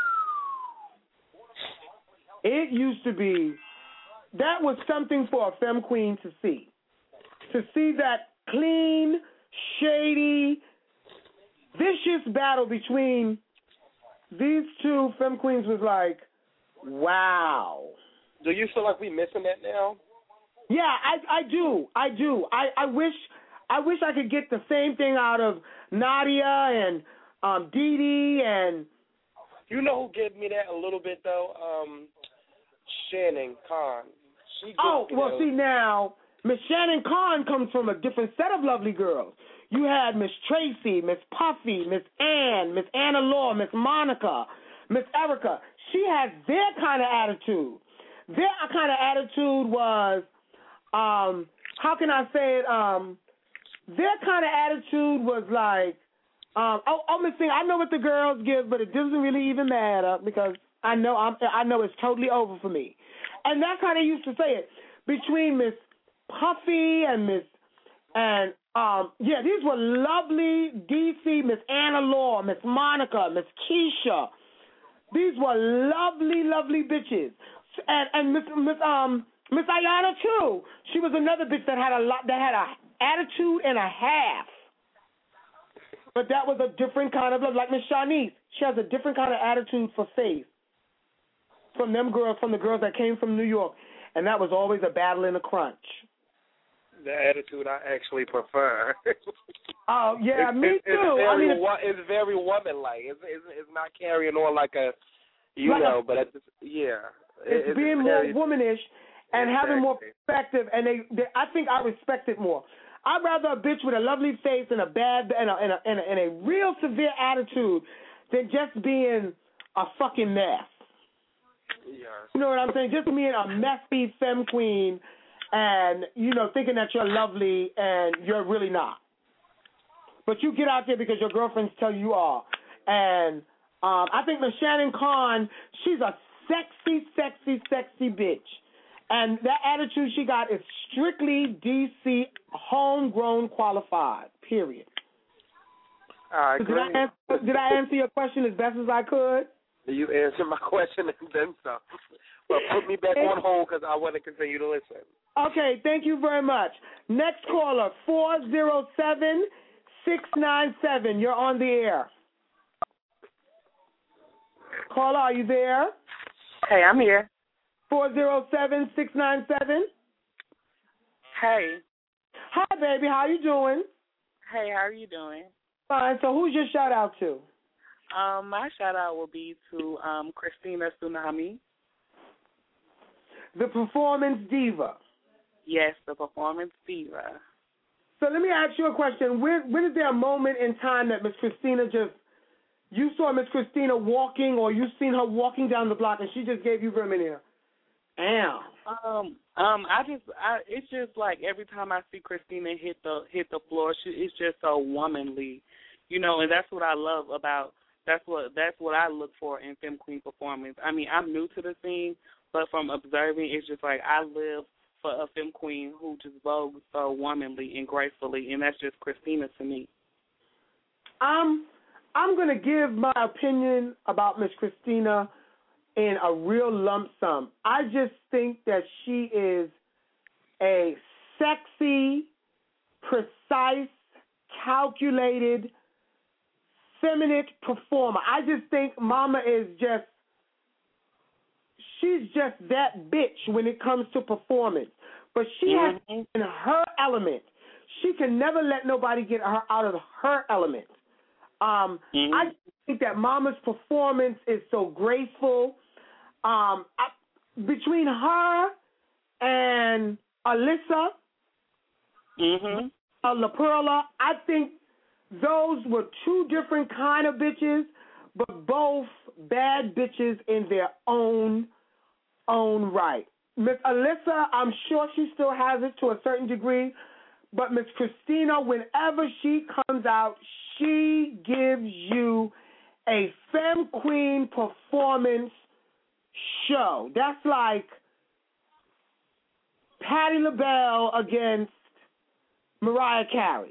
it used to be. That was something for a femme queen to see. To see that clean, shady, vicious battle between these two femme queens was like, wow. Do you feel like we missing that now? Yeah, I, I do. I do. I, I wish I wish I could get the same thing out of Nadia and um, Dee Dee and. You know who gave me that a little bit though? Um, Shannon Khan. She oh well, that. see now, Miss Shannon Khan comes from a different set of lovely girls. You had Miss Tracy, Miss Puffy, Miss Ann, Miss Anna Law, Miss Monica, Miss Erica. She has their kind of attitude. Their kind of attitude was, um, how can I say it? Um, their kind of attitude was like, um, oh, oh, Miss Thing, I know what the girls give, but it doesn't really even matter because I know I'm, I know it's totally over for me. And that's how they used to say it between Miss Puffy and Miss and um yeah, these were lovely D C, Miss Anna Law, Miss Monica, Miss Keisha. These were lovely, lovely bitches. And and Miss Miss um Miss Ayana too. She was another bitch that had a lot that had a attitude and a half. But that was a different kind of love. Like Miss Shanice, she has a different kind of attitude for faith. From them girls, from the girls that came from New York, and that was always a battle and a crunch. The attitude I actually prefer. Oh yeah, it's, me it's, too. It's very, I mean, it's, it's very woman-like. It's, it's it's not carrying on like a, you like know, a, but it's yeah. It's, it's being very, more womanish and exactly. having more perspective, and they, they, I think I respect it more. I'd rather a bitch with a lovely face and a bad and a and a, and a, and a real severe attitude than just being a fucking mess. Yes. You know what I'm saying? Just being a messy femme queen and, you know, thinking that you're lovely and you're really not. But you get out there because your girlfriends tell you you are. And um, I think Miss Shannon Khan, she's a sexy, sexy, sexy bitch. And that attitude she got is strictly D C homegrown qualified, period. I agree. Did I, answer, did I answer your question as best as I could? You answered my question and then some. But put me back on hold because I want to continue to listen. Okay, thank you very much. Next caller, four zero seven, six nine seven. You're on the air. Caller, are you there? Hey, I'm here. four zero seven, six nine seven. Hey. Hi, baby. How you doing? Hey, how are you doing? Fine. So who's your shout-out to? Um, my shout-out will be to um, Christina Tsunami. The performance diva. Yes, the performance diva. So let me ask you a question. When, when is there a moment in time that Miss Christina just, you saw Miss Christina walking or you seen her walking down the block and she just gave you verminion? Damn. Um, um, I just, I, it's just like every time I see Christina hit the hit the floor, she, it's just so womanly, you know, and that's what I love about. That's what that's what I look for in Femme Queen performance. I mean, I'm new to the scene, but from observing, it's just like I live for a Femme Queen who just vogues so womanly and gracefully, and that's just Christina to me. I'm I'm going to give my opinion about Miss Christina in a real lump sum. I just think that she is a sexy, precise, calculated, feminine performer. I just think Mama is just, she's just that bitch when it comes to performance. But she mm-hmm. has in her element. She can never let nobody get her out of her element. Um, mm-hmm. I think that Mama's performance is so graceful. Um, I, between her and Alyssa, mm-hmm. uh, La Perla, I think those were two different kind of bitches, but both bad bitches in their own own right. Miss Alyssa, I'm sure she still has it to a certain degree, but Miss Christina, whenever she comes out, she gives you a Femme Queen performance show. That's like Patti LaBelle against Mariah Carey.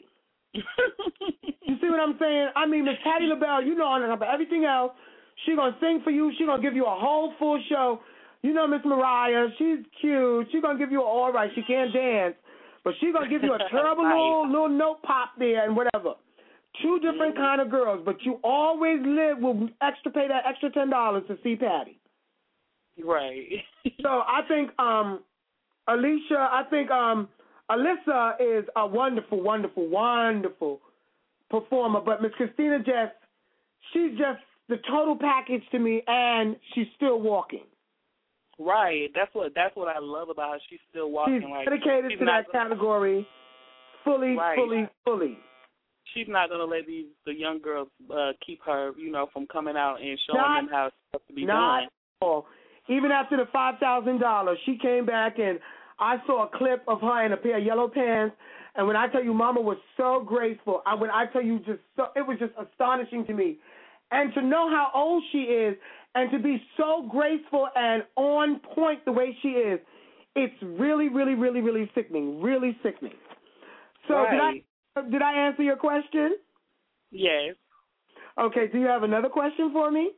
You see what I'm saying? I mean, Miss Patti LaBelle, you know, on top of everything else, she gonna sing for you. She gonna give you a whole full show. You know, Miss Mariah, she's cute. She gonna give you all right. She can't dance, but she gonna give you a terrible right. little little note pop there and whatever. Two different mm-hmm. kind of girls, but you always live with extra pay that extra ten dollars to see Patti. Right. So I think um, Alicia, I think um, Alyssa is a wonderful, wonderful, wonderful performer, but Miss Christina just, she's just the total package to me, and she's still walking. Right. That's what that's what I love about her. She's still walking. She's like dedicated she's to that gonna, category, fully, right. fully, fully. She's not gonna let these the young girls uh, keep her, you know, from coming out and showing not, them how it's supposed to be not done. At all. Even after the five thousand dollars, she came back and I saw a clip of her in a pair of yellow pants. And when I tell you, Mama was so graceful, I, when I tell you, just so, it was just astonishing to me. And to know how old she is and to be so graceful and on point the way she is, it's really, really, really, really sickening, really sickening. So right. did I did I answer your question? Yes. Okay, do you have another question for me?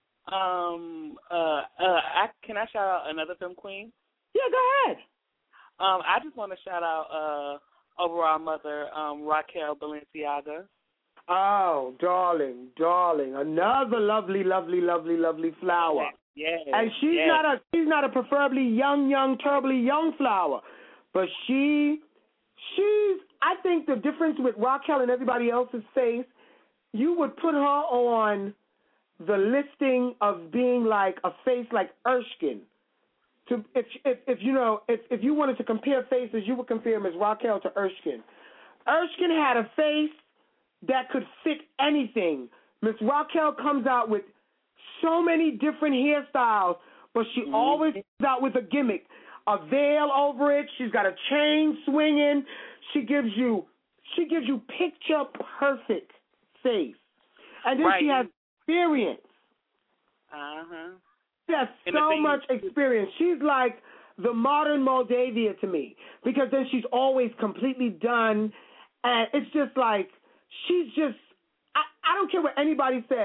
Um. Uh. Uh. I, can I shout out another Femme Queen? Yeah, go ahead. Um. I just want to shout out uh overall mother um Raquel Balenciaga. Oh, darling, darling, another lovely, lovely, lovely, lovely flower. Yes. And she's yes. not a she's not a preferably young, young, terribly young flower, but she she's. I think the difference with Raquel and everybody else's face, you would put her on the listing of being like a face like Erskine. To if if, if you know if, if you wanted to compare faces, you would compare Miss Raquel to Erskine. Erskine had a face that could fit anything. Miss Raquel comes out with so many different hairstyles, but she mm-hmm. always comes out with a gimmick, a veil over it. She's got a chain swinging. She gives you she gives you picture perfect face, and then right. she has experience. Uh huh. She has and so much experience. She's like the modern Moldavia to me, because then she's always completely done, and it's just like she's just. I, I don't care what anybody says.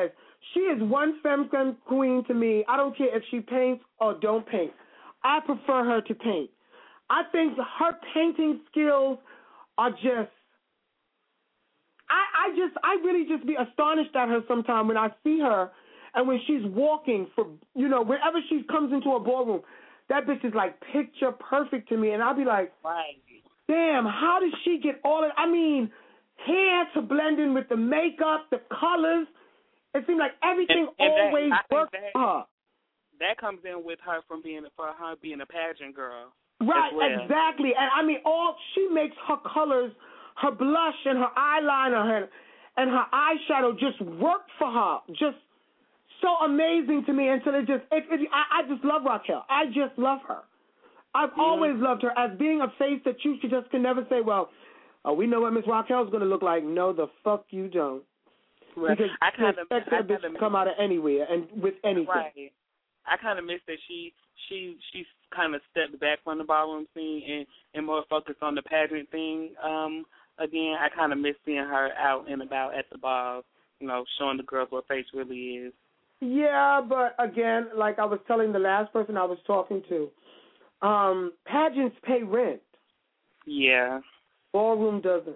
She is one femme femme queen to me. I don't care if she paints or don't paint. I prefer her to paint. I think her painting skills are just, I, I just, I really just be astonished at her sometimes when I see her and when she's walking for, you know, wherever she comes into a ballroom, that bitch is like picture perfect to me. And I'll be like, right. Damn, how did she get all of, I mean, hair to blend in with the makeup, the colors. It seems like everything and, and always that, works that, for her. That comes in with her from being for her being a pageant girl. Right, well. exactly. And I mean, all she makes her colors, her blush and her eyeliner her, and her eyeshadow just work for her. Just so amazing to me. Until it just, it, it, I, I just love Raquel. I just love her. I've mm-hmm. always loved her as being a face that you just can never say, well, oh, we know what Miss Raquel's going to look like. No, the fuck you don't. Right. Because I you kind of expect that bitch to come out of anywhere and with anything. Right. I kind of miss that she she she kind of stepped back from the ballroom scene and, and more focused on the pageant thing. Um, again, I kind of miss seeing her out and about at the balls, you know, showing the girls what face really is. Yeah, but again, like I was telling the last person I was talking to, um, pageants pay rent. Yeah. Ballroom doesn't.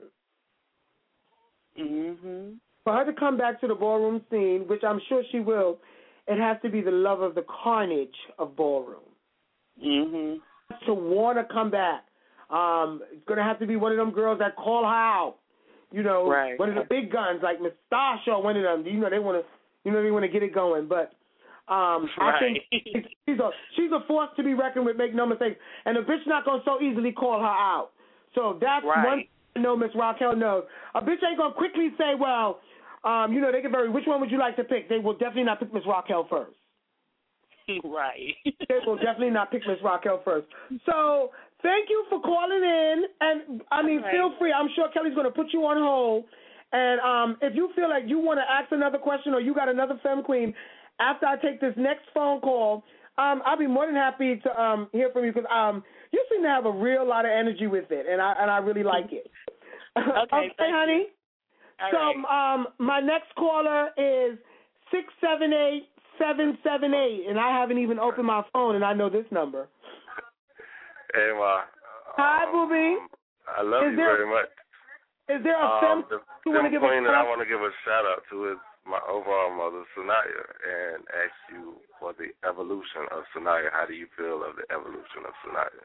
Mhm. For her to come back to the ballroom scene, which I'm sure she will, it has to be the love of the carnage of ballroom. Mhm. To want to come back, um, it's going to have to be one of them girls that call her out. You know, right. one of the big guns like Miss Stasha or one of them. You know, they want to, you know, they want to get it going. But um, right. I think she's a she's a force to be reckoned with. Make no mistakes. And the bitch not going to so easily call her out. So that's right. one thing I know Miss Raquel knows. A bitch ain't going to quickly say, well, um, you know, they can vary. Which one would you like to pick? They will definitely not pick Miss Raquel first. Right. They will definitely not pick Miss Raquel first. So thank you for calling in. And, I mean, right. feel free. I'm sure Kelly's going to put you on hold. And um, if you feel like you want to ask another question or you got another Femme Queen, after I take this next phone call, um, I'll be more than happy to um, hear from you because um, you seem to have a real lot of energy with it, and I and I really like it. Okay, okay honey. All so right. um, my next caller is six seven eight seven seven eight, and I haven't even opened my phone, and I know this number. Hey, Ma. Hi, um, Booby. I love is you there, very much. Is there a um, femme the you want to give queen a that I want to give a shout out to is my overall mother, Sanaya, and ask you for the evolution of Sanaya. How do you feel of the evolution of Sanaya?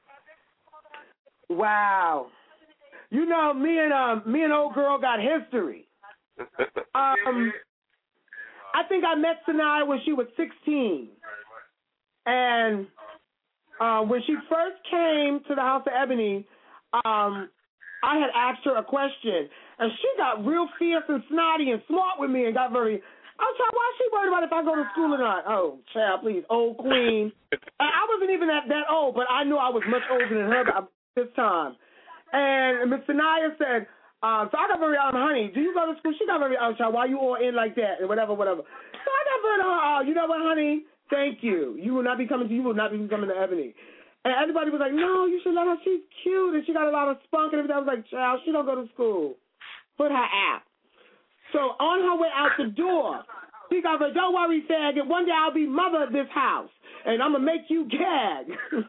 Wow. You know, me and um, me and old girl got history. um, I think I met Sanaya when she was sixteen, and uh, when she first came to the House of Ebony, um, I had asked her a question, and she got real fierce and snotty and smart with me and got very, I was like, why is she worried about if I go to school or not? Oh, child, please, old queen. And I wasn't even that, that old, but I knew I was much older than her by this time. And Miss Sanaya said, um, so I got very, um, honey, do you go to school? She got very, oh, child, why you all in like that? And whatever, whatever. So I got very, oh, you know what, honey? Thank you. You will not be coming to, you will not be coming to Ebony. And everybody was like, no, you should let her. She's cute, and she got a lot of spunk and everything. I was like, child, she don't go to school. Put her out. So on her way out the door, she got her, don't worry, faggot. One day I'll be mother of this house, and I'm going to make you gag.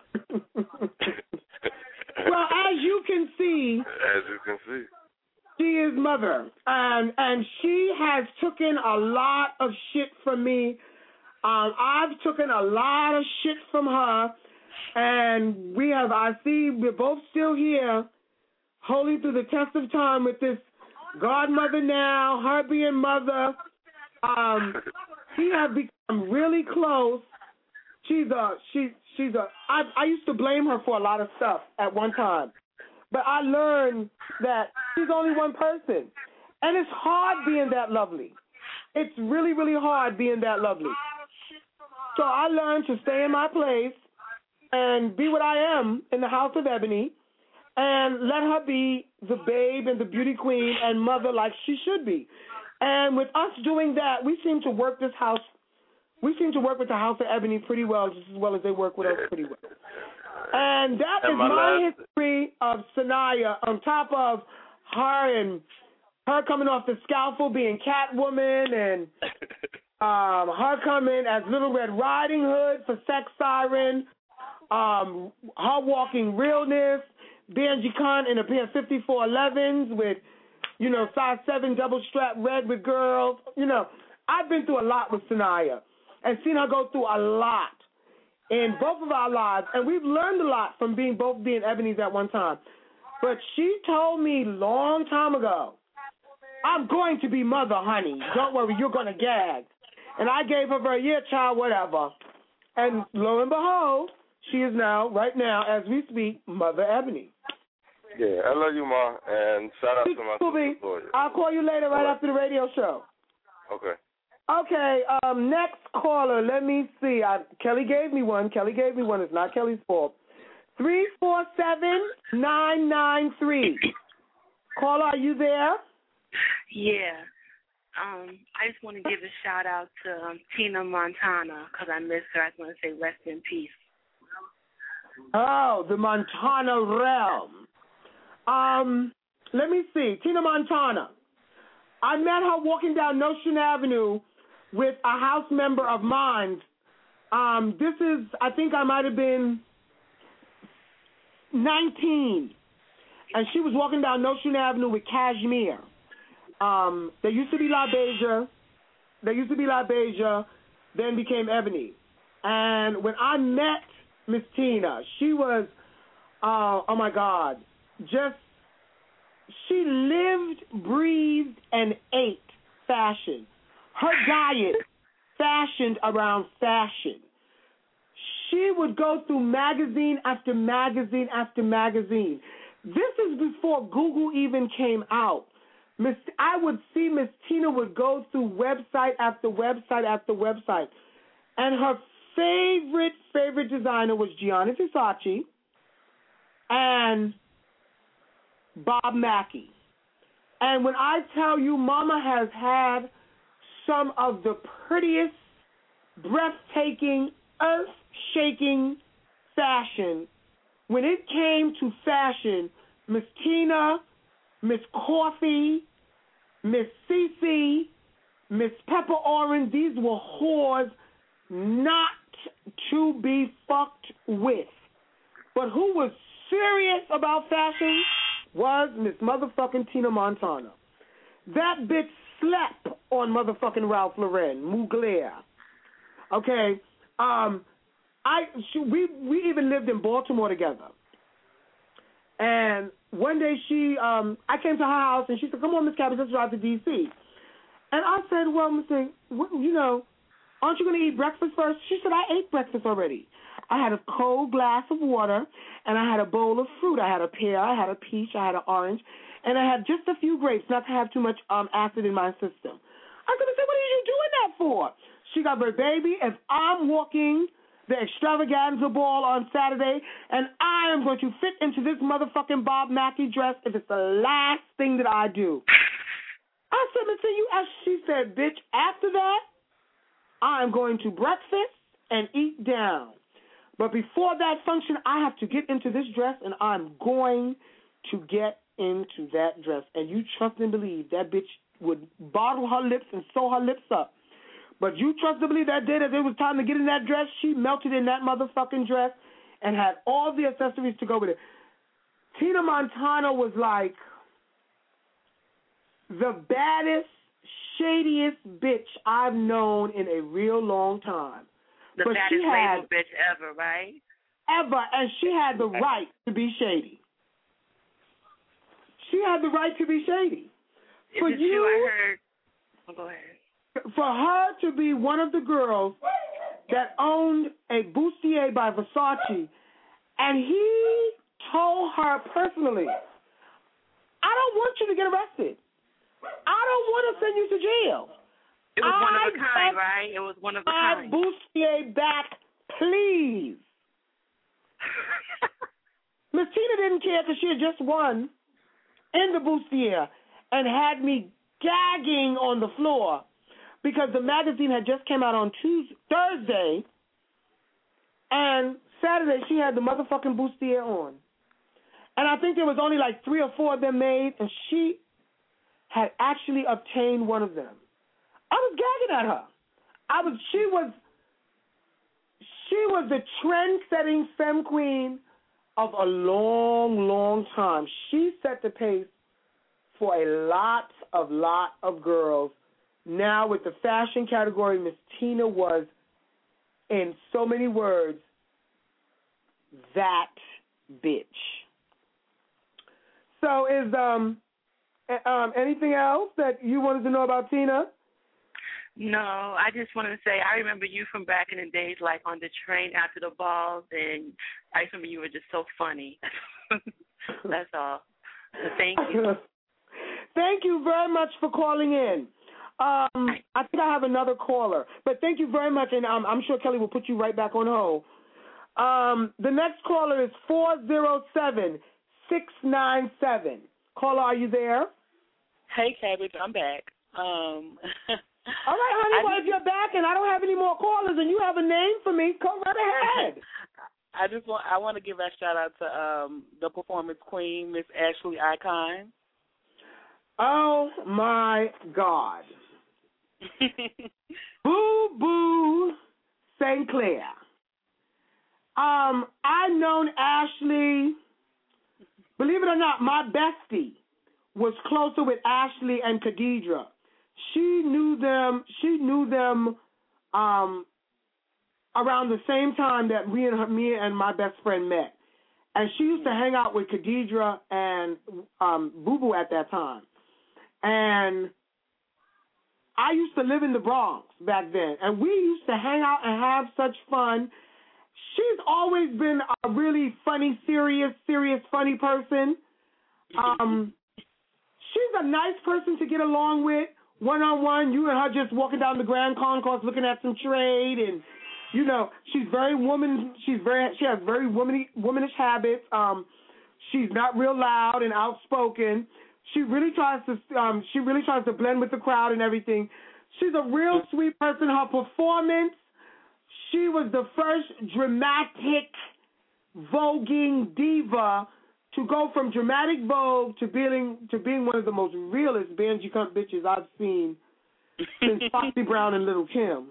Well, as you can see. As you can see. She is mother, and and she has taken a lot of shit from me. Um, I've taken a lot of shit from her. And we have, I see, we're both still here, holding through the test of time with this godmother now, her being mother. Um, we have become really close. She's a, she, she's a, I, I used to blame her for a lot of stuff at one time. But I learned that she's only one person. And it's hard being that lovely. It's really, really hard being that lovely. So I learned to stay in my place and be what I am in the House of Ebony, and let her be the babe and the beauty queen and mother like she should be. And with us doing that, we seem to work this house, we seem to work with the House of Ebony pretty well, just as well as they work with us pretty well. And that and is my, my history of Sanaya, on top of her and her coming off the scaffold being Catwoman and Um, her coming as Little Red Riding Hood for Sex Siren. Um, her walking realness. Benji Khan in a pair of fifty-four elevens with, you know, size seven double strap red with girls. You know, I've been through a lot with Sanaya and seen her go through a lot in both of our lives, and we've learned a lot from being both being Ebony's at one time. But she told me long time ago, I'm going to be mother, honey. Don't worry, you're going to gag. And I gave her a year, child, whatever. And lo and behold, she is now, right now, as we speak, Mother Ebony. Yeah, I love you, Ma, and shout out to my sister Gloria. I'll call you later right after the radio show. Okay. Okay, um, next caller, let me see. I, Kelly gave me one. Kelly gave me one. It's not Kelly's fault. three four seven, nine nine three. Caller, are you there? Yeah. Um, I just want to give a shout out to um, Tina Montana because I miss her. I just want to say rest in peace. Oh, the Montana realm. Um, let me see. Tina Montana. I met her walking down Nostrand Avenue with a house member of mine. Um, this is, I think I might have been nineteen. And she was walking down Nostrand Avenue with Cashmere. Um, they used to be La Beja. They used to be La Beja, then became Ebony. And when I met Miss Tina, she was, uh, oh my God, just, she lived, breathed, and ate fashion. Her diet fashioned around fashion. She would go through magazine after magazine after magazine. This is before Google even came out. Miss, I would see Miss Tina would go through website after website after website. And her favorite, favorite designer was Gianni Versace and Bob Mackie. And when I tell you, Mama has had some of the prettiest, breathtaking, earth-shaking fashion. When it came to fashion, Miss Tina, Miss Coffee, Miss Cece, Miss Pepper Orange, these were whores not to be fucked with. But who was serious about fashion was Miss motherfucking Tina Montana. That bitch slept on motherfucking Ralph Lauren, Mugler. Okay, um, I she, we we even lived in Baltimore together. And one day she, um, I came to her house and she said, "Come on, Miss Cabbage, let's drive to D C" And I said, "Well, Mister, you know, aren't you going to eat breakfast first?" She said, "I ate breakfast already. I had a cold glass of water, and I had a bowl of fruit. I had a pear, I had a peach, I had an orange, and I had just a few grapes, not to have too much um, acid in my system." I could have said, "What are you doing that for?" She got her baby. If I'm walking the extravaganza ball on Saturday, and I am going to fit into this motherfucking Bob Mackie dress if it's the last thing that I do. I said, "Mister, you," she said, "Bitch, after that, I'm going to breakfast and eat down. But before that function, I have to get into this dress, and I'm going to get into that dress." And you trust and believe that bitch would bottle her lips and sew her lips up. But you trust and believe that day that it was time to get in that dress, she melted in that motherfucking dress and had all the accessories to go with it. Tina Montana was like the baddest, shadiest bitch I've known in a real long time. The but baddest she had, label bitch ever, right? Ever, and she had the right to be shady. She had the right to be shady. For Is it you, true? I heard. Oh, go ahead. For her to be one of the girls that owned a bustier by Versace, and he told her personally, "I don't want you to get arrested. I don't want to send you to jail. It was I one of a kind, right? It was one of a kind. My bustier back, please." Miss Tina didn't care because she had just won in the bustier and had me gagging on the floor because the magazine had just came out on Tuesday, Thursday, and Saturday she had the motherfucking bustier on. And I think there was only like three or four of them made, and she had actually obtained one of them. I was gagging at her. I was. She was. She was the trend-setting femme queen of a long, long time. She set the pace for a lot of, lot of girls. Now with the fashion category, Miss Tina was, in so many words, that bitch. So is um, um anything else that you wanted to know about Tina? No, I just wanted to say I remember you from back in the days, like on the train after the balls, and I remember you were just so funny. That's all. So thank you. Thank you very much for calling in. Um, I think I have another caller, but thank you very much, and um, I'm sure Kelly will put you right back on hold. Um, the next caller is four zero seven, six nine seven. Caller, are you there? Hey, Cabbage, I'm back. Um, All right, honey, well, if you're back and I don't have any more callers and you have a name for me, go right ahead. I just want I want to give a shout out to um, the performance queen, Miss Ashley Icon. Oh my God. Boo Boo Saint Clair. Um, I've known Ashley, believe it or not, my bestie was closer with Ashley and Khadidra. She knew them. She knew them um, around the same time that me and her, me and my best friend met, and she used to hang out with Khadidra and um, Boo Boo at that time. And I used to live in the Bronx back then, and we used to hang out and have such fun. She's always been a really funny, serious, serious, funny person. Um, she's a nice person to get along with. One-on-one, you and her just walking down the Grand Concourse looking at some trade, and, you know, she's very woman, she's very, she has very womany, womanish habits. Um, she's not real loud and outspoken. She really tries to, um, she really tries to blend with the crowd and everything. She's a real sweet person. Her performance, she was the first dramatic, voguing diva to go from dramatic Vogue to being to being one of the most realest Banji cunt bitches I've seen since Foxy Brown and Little Kim.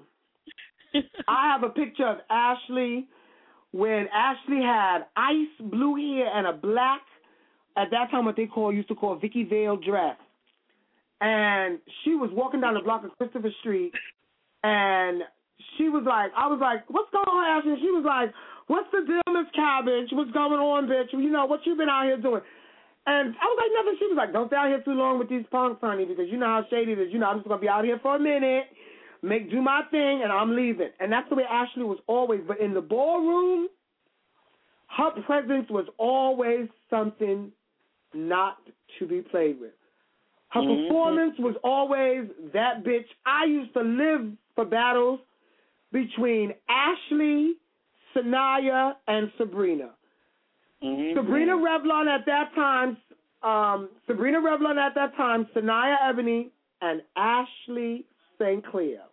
I have a picture of Ashley when Ashley had ice blue hair and a black, at that time what they call used to call Vicky Vale dress. And she was walking down the block of Christopher Street, and she was like, I was like, what's going on, Ashley? And she was like, what's the deal, Miss Cabbage? What's going on, bitch? You know, what you been out here doing? And I was like, nothing. She was like, don't stay out here too long with these punks, honey, because you know how shady it is. You know, I'm just going to be out here for a minute, make do my thing, and I'm leaving. And that's the way Ashley was always. But in the ballroom, her presence was always something not to be played with. Her mm-hmm. performance was always that bitch. I used to live for battles between Ashley, Sanaya, and Sabrina. Mm-hmm. Sabrina Revlon at that time, um, Sabrina Revlon at that time, Sanaya Ebony, and Ashley Saint Clair.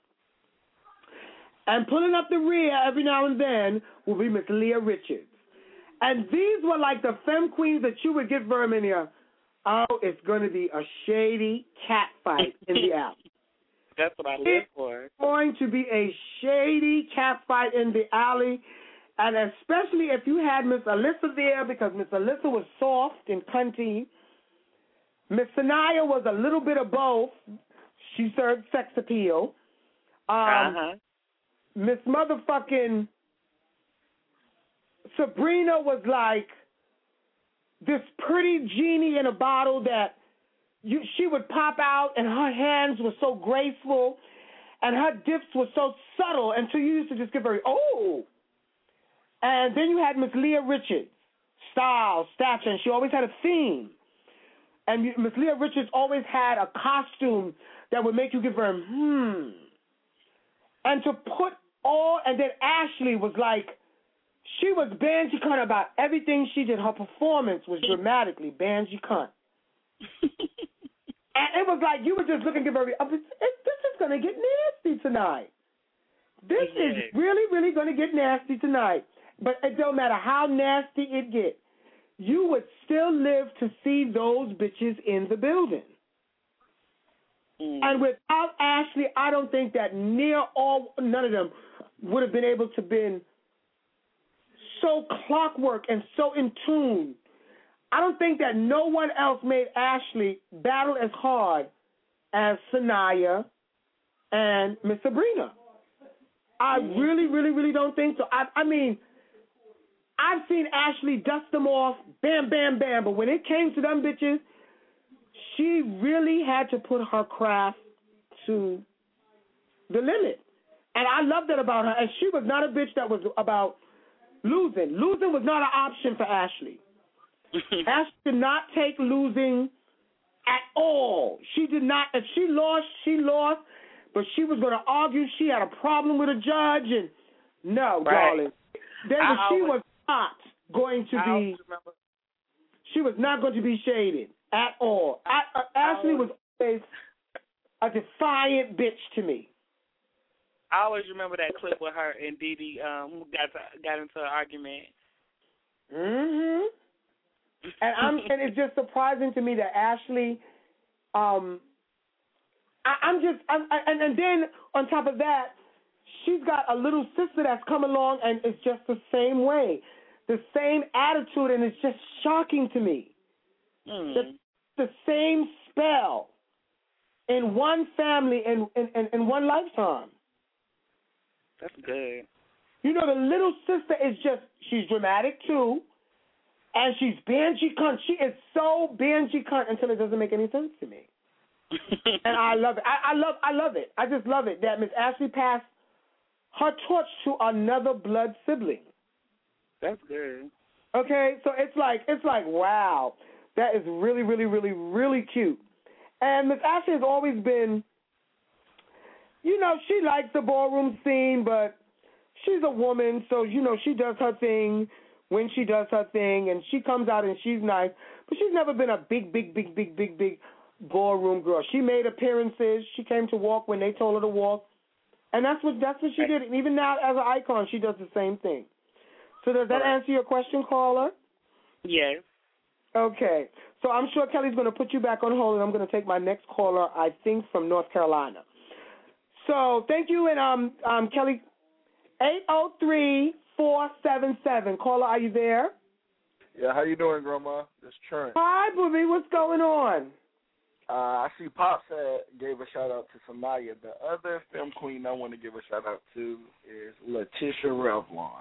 And pulling up the rear every now and then will be Miss Leah Richards. And these were like the femme queens that you would get vermin here. Oh, it's going to be a shady cat fight in the alley. That's what I live for. It's going to be a shady cat fight in the alley, and especially if you had Miss Alyssa there, because Miss Alyssa was soft and cunty. Miss Sanaya was a little bit of both. She served sex appeal. Um, uh-huh. Miss motherfucking Sabrina was like this pretty genie in a bottle that you, she would pop out, and her hands were so graceful, and her dips were so subtle, and so you used to just get very, oh. And then you had Miss Leah Richards, style, stature, and she always had a theme. And Miss Leah Richards always had a costume that would make you get very, hmm. And to put all, and then Ashley was like, she was Banji cunt about everything she did. Her performance was dramatically Banji cunt. And it was like you were just looking at very, oh, this is going to get nasty tonight. This yeah. is really, really going to get nasty tonight. But it don't matter how nasty it gets. You would still live to see those bitches in the building. Mm. And without Ashley, I don't think that near all, none of them would have been able to been so clockwork and so in tune. I don't think that no one else made Ashley battle as hard as Sanaya and Miss Sabrina. I Mm-hmm. really, really, really don't think so. I, I mean, I've seen Ashley dust them off, bam, bam, bam, but when it came to them bitches, she really had to put her craft to the limit. And I love that about her. And she was not a bitch that was about losing. Losing was not an option for Ashley. Ashley did not take losing at all. She did not. If she lost, she lost. But she was going to argue. She had a problem with a judge. And no, right. darling. They was, she always, was not going to I be. She was not going to be shaded at all. I, uh, Ashley was always a defiant bitch to me. I always remember that clip with her and Dee Dee um, got to, got into an argument. Mhm. And I'm and it's just surprising to me that Ashley, um, I, I'm just I'm, I, and and then on top of that, she's got a little sister that's come along and it's just the same way, the same attitude, and it's just shocking to me. Mm. The, the same spell in one family in, in, in, in one lifetime. That's good. You know, the little sister is just, she's dramatic too, and she's Benji cunt. She is so Benji cunt until it doesn't make any sense to me. And I love it. I, I love I love it. I just love it that Miss Ashley passed her torch to another blood sibling. That's good. Okay, so it's like it's like wow, that is really really really really cute. And Miss Ashley has always been, you know, she likes the ballroom scene, but she's a woman, so you know she does her thing when she does her thing, and she comes out and she's nice. But she's never been a big big big big big big ballroom girl. She made appearances. She came to walk when they told her to walk, and that's what that's what she did. And even now, as an icon, she does the same thing. So does that answer your question, caller? Yes. Okay. So I'm sure Kelly's going to put you back on hold, and I'm going to take my next caller, I think, from North Carolina. So thank you, and um, um, Kelly, eight oh three, four seven seven. Caller, are you there? Yeah, how you doing, Grandma? This is Trent. Hi, Booby. What's going on? Uh, I see Pop said gave a shout out to Sanaya. The other film queen I want to give a shout out to is Letitia Revlon.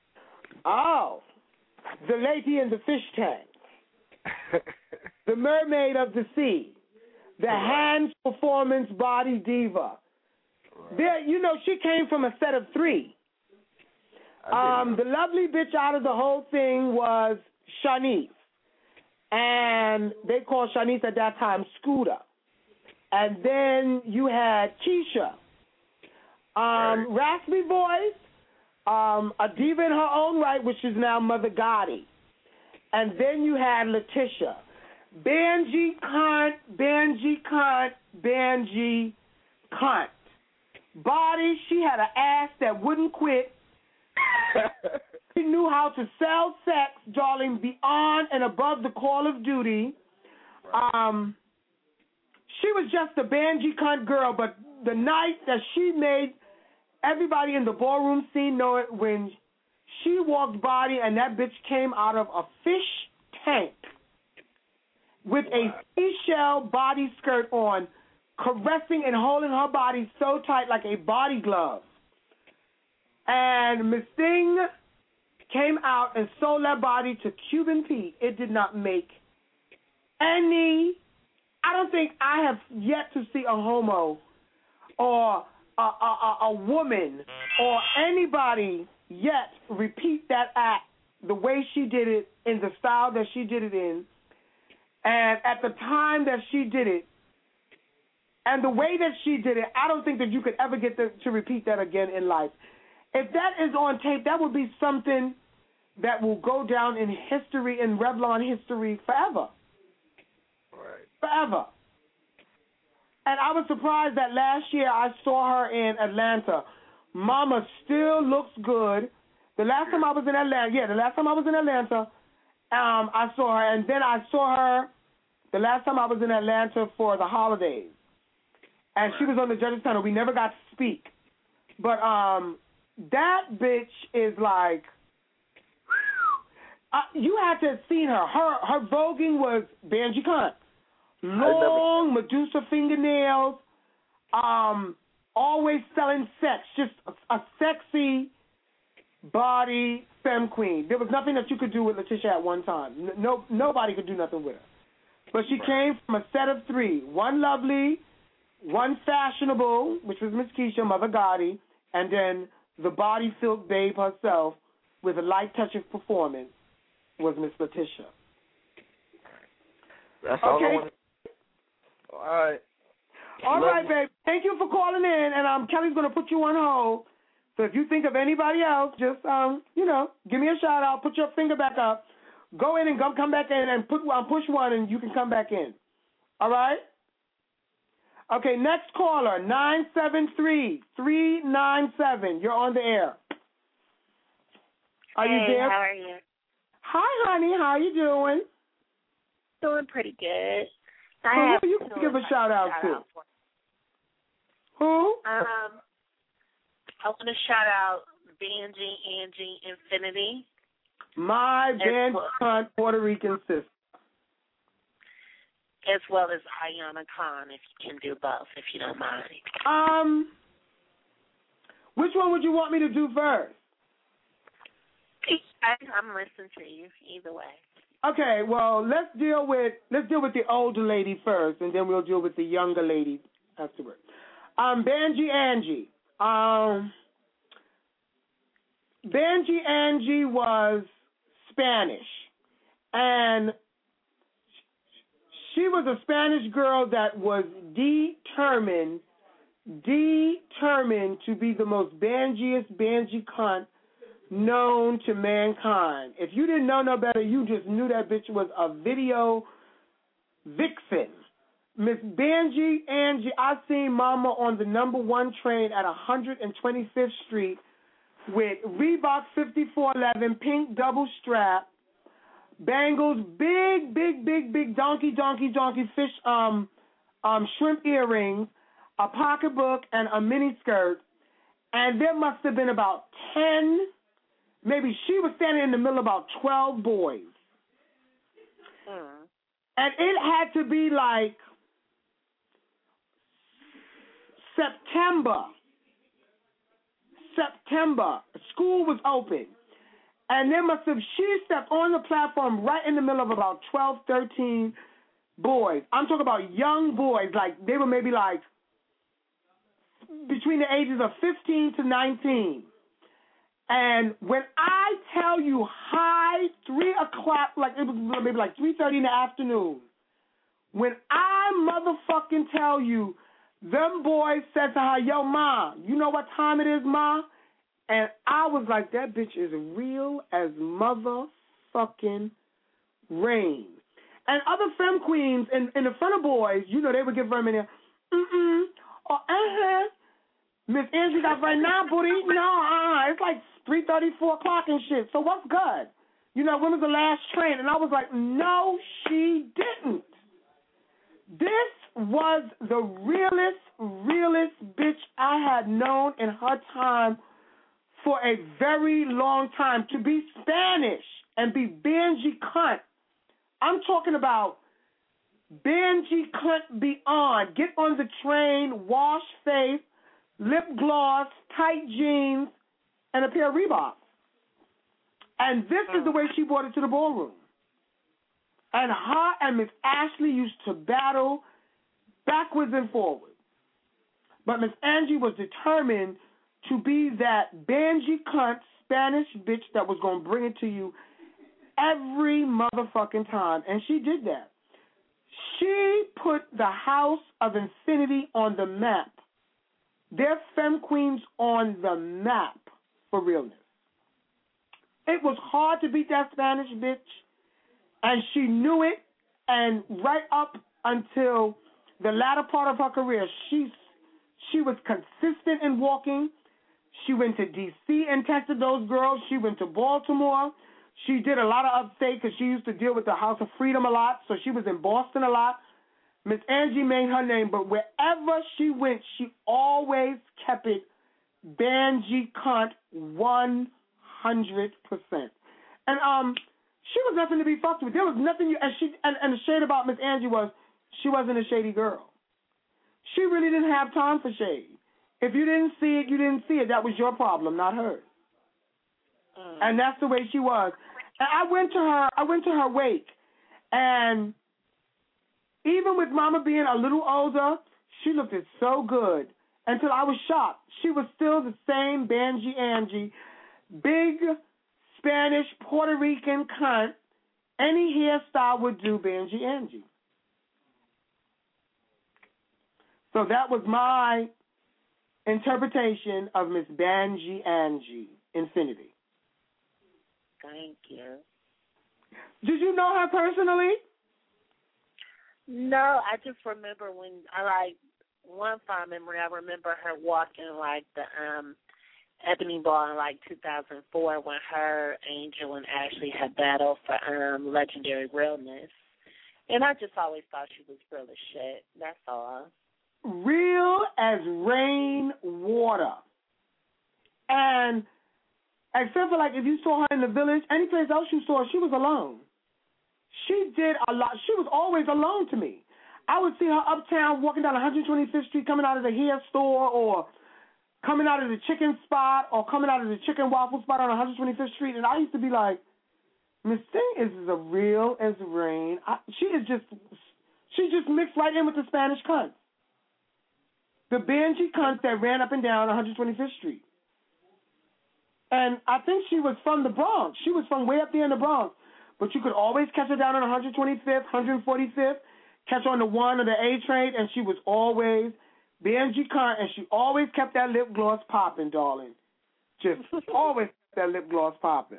Oh, the lady in the fish tank, the mermaid of the sea, the right. hands performance body diva. Right. There, you know, she came from a set of three. Um, the lovely bitch out of the whole thing was Shanice. And they called Shanice at that time Scooter. And then you had Keisha. Um, right. Raspy voice, um, a diva in her own right, which is now Mother Gotti. And then you had Letitia. Benji cunt, Benji cunt, Benji cunt. Body, she had an ass that wouldn't quit. She knew how to sell sex, darling, beyond and above the call of duty. Um, she was just a Benji cunt girl, but the night that she made everybody in the ballroom scene know it, when she walked body and that bitch came out of a fish tank with a seashell body skirt on, caressing and holding her body so tight like a body glove. And Miss Thing came out and sold that body to Cuban Pete. It did not make any, I don't think I have yet to see a homo or a, a, a, a woman or anybody yet repeat that act the way she did it, in the style that she did it in, and at the time that she did it, and the way that she did it. I don't think that you could ever get the, to repeat that again in life. If that is on tape, that would be something that will go down in history, in Revlon history, forever. Right. Forever. And I was surprised that last year I saw her in Atlanta. Mama still looks good. The last time I was in Atlanta, yeah, the last time I was in Atlanta, um, I saw her. And then I saw her the last time I was in Atlanta for the holidays. and she was on the judges panel. We never got to speak, but um, that bitch is like, uh, you had to have seen her. Her her voguing was Benji Cunt, long Medusa fingernails, um, always selling sex, just a, a sexy body femme queen. There was nothing that you could do with Letitia at one time. No, nobody could do nothing with her. But she came from a set of three: one lovely, one fashionable, which was Miss Keisha, Mother Gotti, and then the body-filled babe herself with a light touch of performance was Miss Letitia. That's all okay. I want. All right. All Love right, you. babe. Thank you for calling in, and um, Kelly's going to put you on hold. So if you think of anybody else, just, um, you know, give me a shout-out, put your finger back up, go in and go, come back in and put um, push one, and you can come back in. All right? Okay, next caller, nine seven three, three nine seven. You're on the air. Are hey, you there? How are you? Hi, honey. How are you doing? Doing pretty good. Who I have do you to give a shout-out shout to? out for. Who? Um, I want to shout out Benji, Angie, Infinity. My band well, cunt Puerto Rican sister. As well as Ayana Khan, if you can do both, if you don't mind. Um, which one would you want me to do first? I'm listening to you either way. Okay, well, let's deal with let's deal with the older lady first, and then we'll deal with the younger lady afterwards. Um, Benji Angie. Um, Benji Angie was Spanish, and she was a Spanish girl that was determined, determined to be the most Banjiest Banji cunt known to mankind. If you didn't know no better, you just knew that bitch was a video vixen. Miss Benji Angie, I seen Mama on the number one train at one hundred twenty-fifth Street with Reebok fifty-four eleven, pink double strap, bangles, big, big, big, big donkey, donkey, donkey fish, um, um, shrimp earrings, a pocketbook, and a mini skirt. And there must have been about ten, maybe she was standing in the middle of about twelve boys. Mm. And it had to be like September. September. School was open. And there must have, she stepped on the platform right in the middle of about twelve, thirteen boys. I'm talking about young boys. Like, they were maybe like between the ages of fifteen to nineteen. And when I tell you high, three o'clock, like it was maybe like three thirty in the afternoon, when I motherfucking tell you, them boys said to her, yo, Ma, you know what time it is, Ma? And I was like, that bitch is real as motherfucking rain. And other femme queens in, in the front of boys, you know, they would give her a minute, mm-mm, or uh-huh. Miss Angie got right now, booty. No, uh-uh. It's like three thirty, four o'clock and shit. So what's good? You know, when was the last train? And I was like, no, she didn't. This was the realest, realest bitch I had known in her time for a very long time. To be Spanish and be Benji cunt. I'm talking about Benji cunt beyond. Get on the train, wash face, lip gloss, tight jeans, and a pair of Reeboks. And this is the way she brought it to the ballroom. And her and Miss Ashley used to battle backwards and forwards. But Miss Angie was determined to be that Benji cunt Spanish bitch that was going to bring it to you every motherfucking time. And she did that. She put the House of Infinity on the map. Their femme queens on the map for realness. It was hard to beat that Spanish bitch, and she knew it, and right up until the latter part of her career, she, she was consistent in walking. She went to D C and tested those girls. She went to Baltimore. She did a lot of upstate because she used to deal with the House of Freedom a lot, so she was in Boston a lot. Miss Angie made her name, but wherever she went, she always kept it Banji Cunt one hundred percent. And um, she was nothing to be fucked with. There was nothing you, and she and, and the shade about Miss Angie was she wasn't a shady girl. She really didn't have time for shade. If you didn't see it, you didn't see it. That was your problem, not hers. Mm. And that's the way she was. And I went to her. I went to her wake, and even with Mama being a little older, she looked it so good until I was shocked. She was still the same Banji Angie, big Spanish Puerto Rican cunt. Any hairstyle would do Banji Angie. So that was my interpretation of Miss Banji Angie Infinity. Thank you. Did you know her personally? No, I just remember when I like one fond memory. I remember her walking like the um Ebony Ball in like two thousand four when her, Angel, and Ashley had battled for um Legendary Realness, and I just always thought she was real as shit. That's all. Real as rain water. And except for like if you saw her in the Village, any place else you saw her, she was alone. She did a lot. She was always alone to me. I would see her uptown walking down one hundred twenty-fifth Street, coming out of the hair store, or coming out of the chicken spot, or coming out of the chicken waffle spot on one hundred twenty-fifth Street, and I used to be like, Miss Thing is as real as rain. I, she is just, she just mixed right in with the Spanish cunts. The Banji cunts that ran up and down one hundred twenty-fifth Street. And I think she was from the Bronx. She was from way up there in the Bronx. But you could always catch her down on one hundred twenty-fifth, one hundred forty-fifth, catch her on the one or the A train, and she was always Banji cunt, and she always kept that lip gloss popping, darling. Just always kept that lip gloss popping.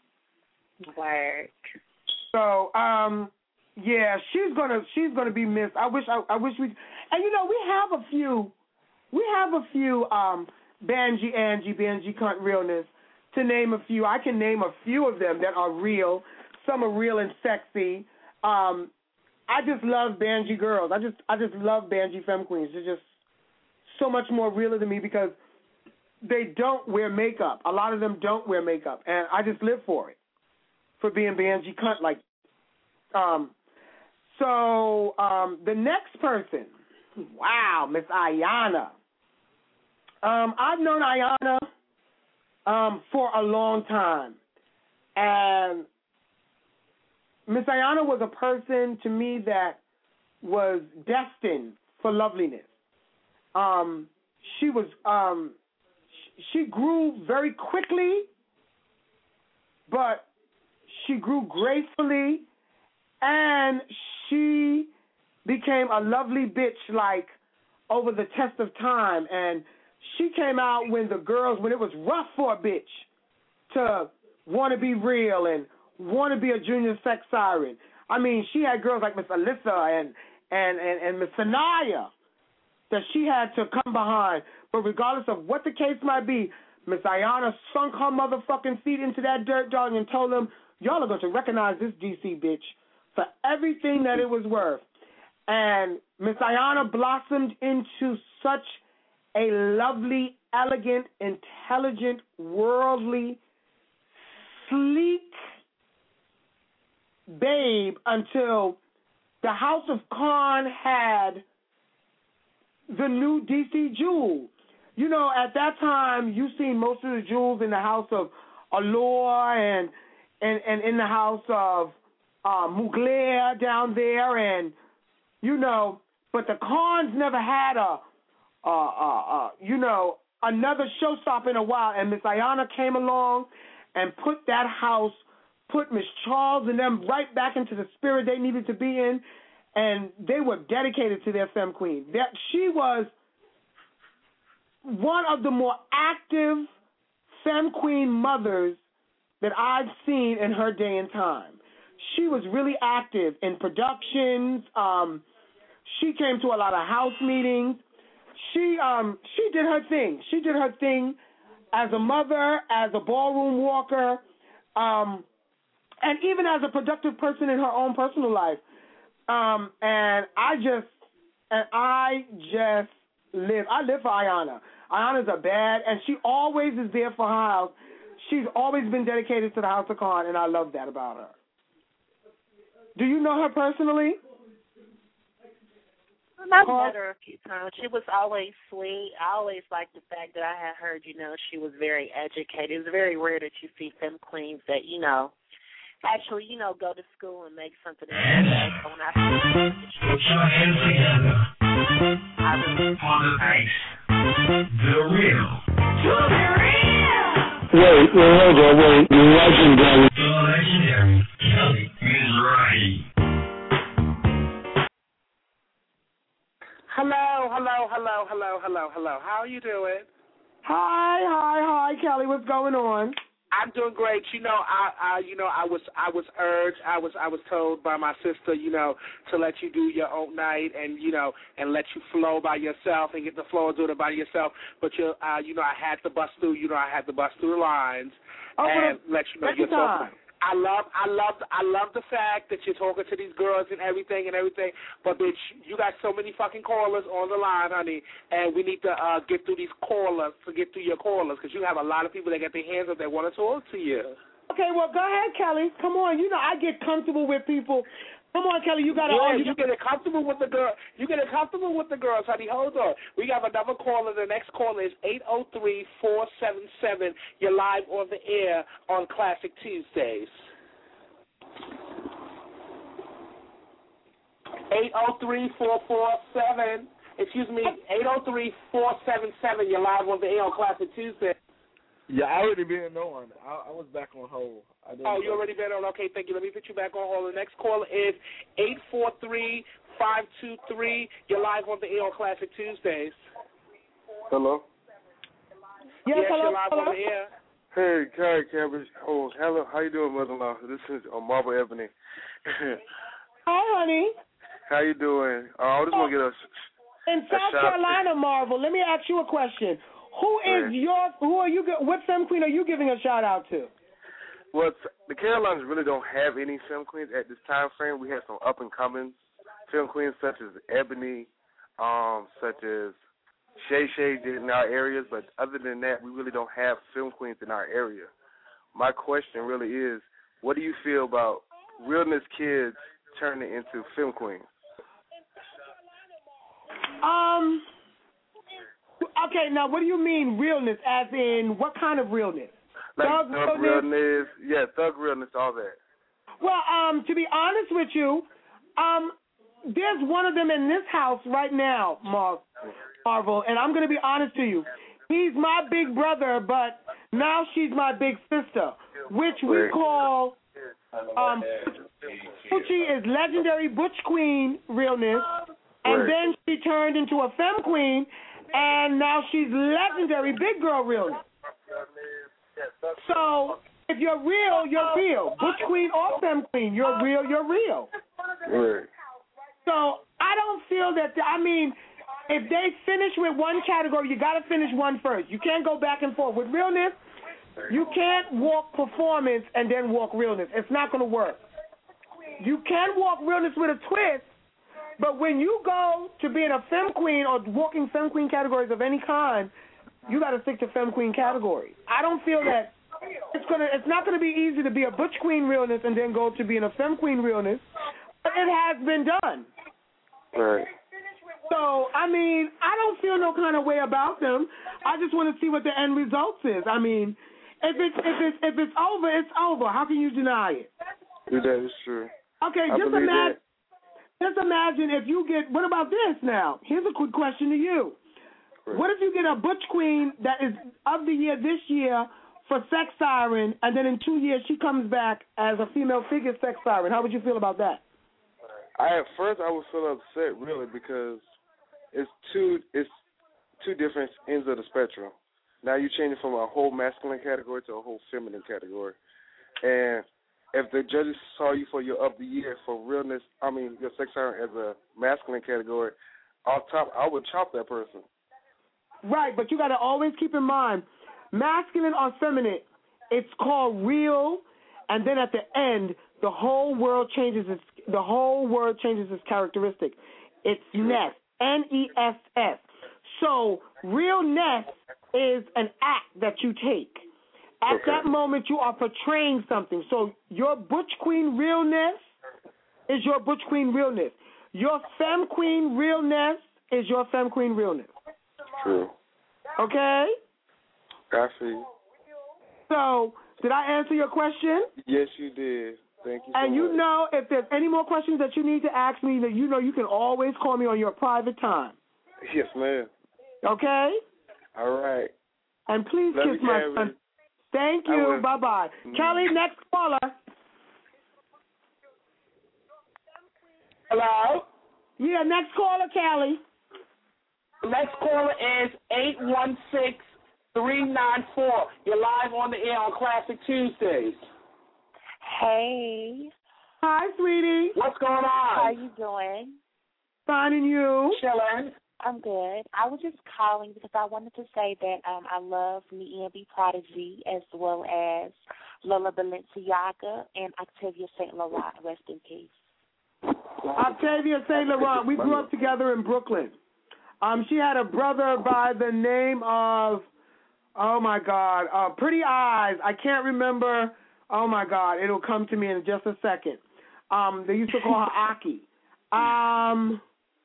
Word. So, um, yeah, she's gonna she's gonna be missed. I wish I, I wish we, and you know we have a few, we have a few um Banji Angie, Banji cunt realness. To name a few, I can name a few of them that are real. Some are real and sexy. Um, I just love Banji girls. I just I just love Banji femme queens. They're just so much more realer than me because they don't wear makeup. A lot of them don't wear makeup, and I just live for it, for being Banji cunt like. Um, so um, the next person, wow, Miss Ayana. Um, I've known Ayana um, for a long time, and Miss Ayana was a person to me that was destined for loveliness. Um, she was um, sh- she grew very quickly, but she grew gracefully, and she became a lovely bitch like over the test of time. And she came out when the girls, when it was rough for a bitch to want to be real and want to be a junior sex siren. I mean, she had girls like Miss Alyssa and and, and, and Miss Sanaya that she had to come behind. But regardless of what the case might be, Miss Ayana sunk her motherfucking feet into that dirt, dog, and told them, y'all are going to recognize this D C bitch for everything that it was worth. And Miss Ayana blossomed into such a lovely, elegant, intelligent, worldly, sleek babe until the House of Khan had the new D C jewel. You know, at that time, you seen most of the jewels in the house of Allure and and, and in the house of uh, Mugler down there, and, you know, but the Khans never had a, uh, uh, uh, you know, another showstopper in a while, and Miss Ayana came along and put that house, put Miss Charles and them right back into the spirit they needed to be in, and they were dedicated to their femme queen. That she was one of the more active femme queen mothers that I've seen in her day and time. She was really active in productions. Um, she came to a lot of house meetings. She um, she did her thing. She did her thing as a mother, as a ballroom walker, um, and even as a productive person in her own personal life. Um, and I just, and I just live. I live for Ayana. Ayana's a bad, and she always is there for her house. She's always been dedicated to the House of Khan, and I love that about her. Do you know her personally? I've met her a few times. She was always sweet. I always liked the fact that I had heard, you know, she was very educated. It's very rare that you see femme queens that, you know, actually, you know, go to school and make something of themselves. So when I Put your hands together I really for the bass. The real. To the real. Wait, wait, hold on, wait. The legendary. The legendary Kelly Mizrahi. Hello, hello, hello, hello, hello, hello. How are you doing? Hi, hi, hi, Kelly. What's going on? I'm doing great. You know, I, I, you know, I was, I was urged, I was, I was told by my sister, you know, to let you do your own night and, you know, and let you flow by yourself and get the flow and do it by yourself. But you, uh, you know, I had to bust through. You know, I had to bust through the lines oh, and let you know you're talking. I love, I love, I love the fact that you're talking to these girls and everything and everything. But bitch, you got so many fucking callers on the line, honey, and we need to uh, get through these callers to get through your callers because you have a lot of people that get their hands up that want to talk to you. Okay, well, go ahead, Kelly. Come on. You know, I get comfortable with people. Come on, Kelly. You got to. Yeah, you get it comfortable with the girl. You get it comfortable with the girls, honey. Hold on. We have another caller. The next caller is eight zero three, four seven seven. You're live on the air on Classic Tuesdays. eight zero three, four four seven. Excuse me, eight zero three, four seven seven. You're live on the air on Classic Tuesday. Yeah, I already been on. I, I was back on hold. I didn't oh, you know. already been on? Okay, thank you. Let me put you back on hold. The next caller is eight four three, five two three. You're live on the air on Classic Tuesdays. Hello? Yes, yes hello, you're live hello. on the air. Hey, Carrie Cabbage. Oh, hello. How you doing, mother-in-law? This is uh, Marble Ebony. Hi, honey. How you doing? Uh, I just want to get a In a South shout- Carolina, Marvel, let me ask you a question. Who is Right. your, who are you, what femme queen are you giving a shout out to? Well, the Carolinas really don't have any film queens at this time frame. We have some up-and-coming film queens such as Ebony, um, such as Shay Shay in our areas, but other than that, we really don't have film queens in our area. My question really is, what do you feel about realness kids turning into film queens? Um. Okay, now what do you mean realness? As in, what kind of realness? Like Thug thug realness? realness, yeah, thug realness, all that. Well, um, to be honest with you, um, there's one of them in this house right now, Mar- Marvel, and I'm going to be honest to you. He's my big brother, but now she's my big sister, which we call, um, Poochie is legendary Butch Queen realness, and Right. then she turned into a femme queen, and now she's legendary big girl realness. So if you're real, you're real. Butch Queen or femme queen, you're real, you're real. Right. So I don't feel that, I mean, if they finish with one category, you got to finish one first. You can't go back and forth. With realness, you can't walk performance and then walk realness. It's not going to work. You can walk realness with a twist, but when you go to being a femme queen or walking femme queen categories of any kind, you got to stick to femme queen category. I don't feel that it's gonna. It's not going to be easy to be a butch queen realness and then go to being a femme queen realness, but it has been done. Right. So, I mean, I don't feel no kind of way about them. I just want to see what the end results is. I mean, if it's if it's if it's over, it's over. How can you deny it? That is true. Okay, I just believe imagine. that. Just imagine if you get. What about this now? Here's a quick question to you. Right. What if you get a butch queen that is of the year this year for Sex Siren, and then in two years she comes back as a female figure Sex Siren? How would you feel about that? I at first I would feel upset really because it's two it's two different ends of the spectrum. Now you're changing from a whole masculine category to a whole feminine category, and if the judges saw you for your of the year for realness, I mean your sex siren as a masculine category, off top I would chop that person. Right, but you got to always keep in mind, masculine or feminine, it's called real, and then at the end, the whole world changes its the whole word changes its characteristic. It's ness, N E S S. So realness is an act that you take. At Okay. that moment, you are portraying something. So your butch queen realness is your butch queen realness. Your femme queen realness is your femme queen realness. True. Okay? I see. So, did I answer your question? Yes, you did. Thank you so And you much. know, if there's any more questions that you need to ask me, that you know you can always call me on your private time. Yes, ma'am. Okay? All right. And please Love kiss you, my Karen. son. Thank I you. will. Bye-bye. Mm. Kelly, next caller. Hello? Yeah, next caller, Kelly. Next caller is eight one six, three nine four. You're live on the air on Classic Tuesdays. Hey. Hi, sweetie. What's going on? How you doing? Fine, and you? Chilling. I'm good. I was just calling because I wanted to say that um, I love Niambi Prodigy as well as Lola Balenciaga and Octavia Saint Laurent. Rest in peace. Octavia Saint Laurent. We grew up together in Brooklyn. Um, she had a brother by the name of, oh my God, uh, Pretty Eyes. I can't remember. Oh my God, it'll come to me in just a second. Um, they used to call her Aki. Um,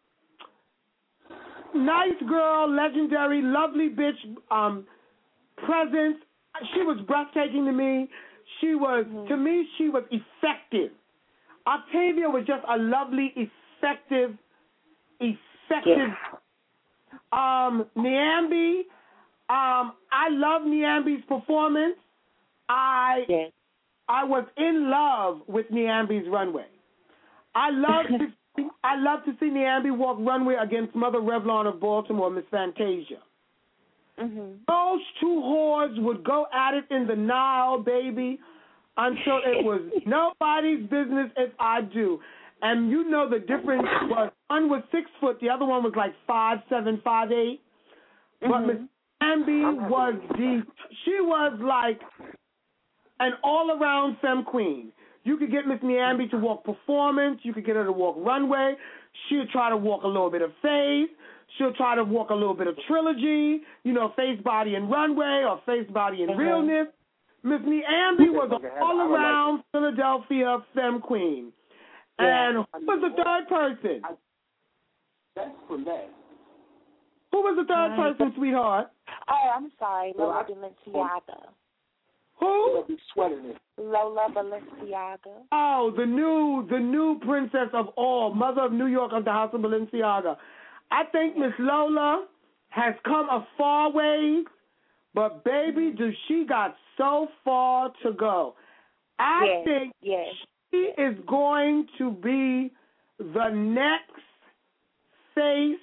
nice girl, legendary, lovely bitch. Um, presence. She was breathtaking to me. She was, mm-hmm. to me, she was effective. Octavia was just a lovely, effective, effective. Yeah. Um, Niambi, um, I love Niambi's performance. I yes. I was in love with Niambi's runway. I love to see, I love to see Niambi walk runway against Mother Revlon of Baltimore, Miss Fantasia. Mm-hmm. Those two whores would go at it in the Nile, baby, until it was nobody's business if I do. And you know the difference was one was six foot, the other one was like five seven, five eight. Mm-hmm. But Miss Niambi was the she was like an all around femme queen. You could get Miss Niambi to walk performance, you could get her to walk runway, she'll try to walk a little bit of face, she'll try to walk a little bit of trilogy, you know, face, body, and runway, or face, body, and mm-hmm. realness. Miss Niambi was an all around Philadelphia femme queen. Yeah. And who was the third person? That's for that. Who was the third Right. person, sweetheart? Oh, I'm sorry. Lola Balenciaga. Who? Lola Balenciaga. Oh, the new the new princess of all, mother of New York of the House of Balenciaga. I think Miss Lola has come a far ways, but baby, do she got so far to go. I yes. think yes. she is going to be the next face,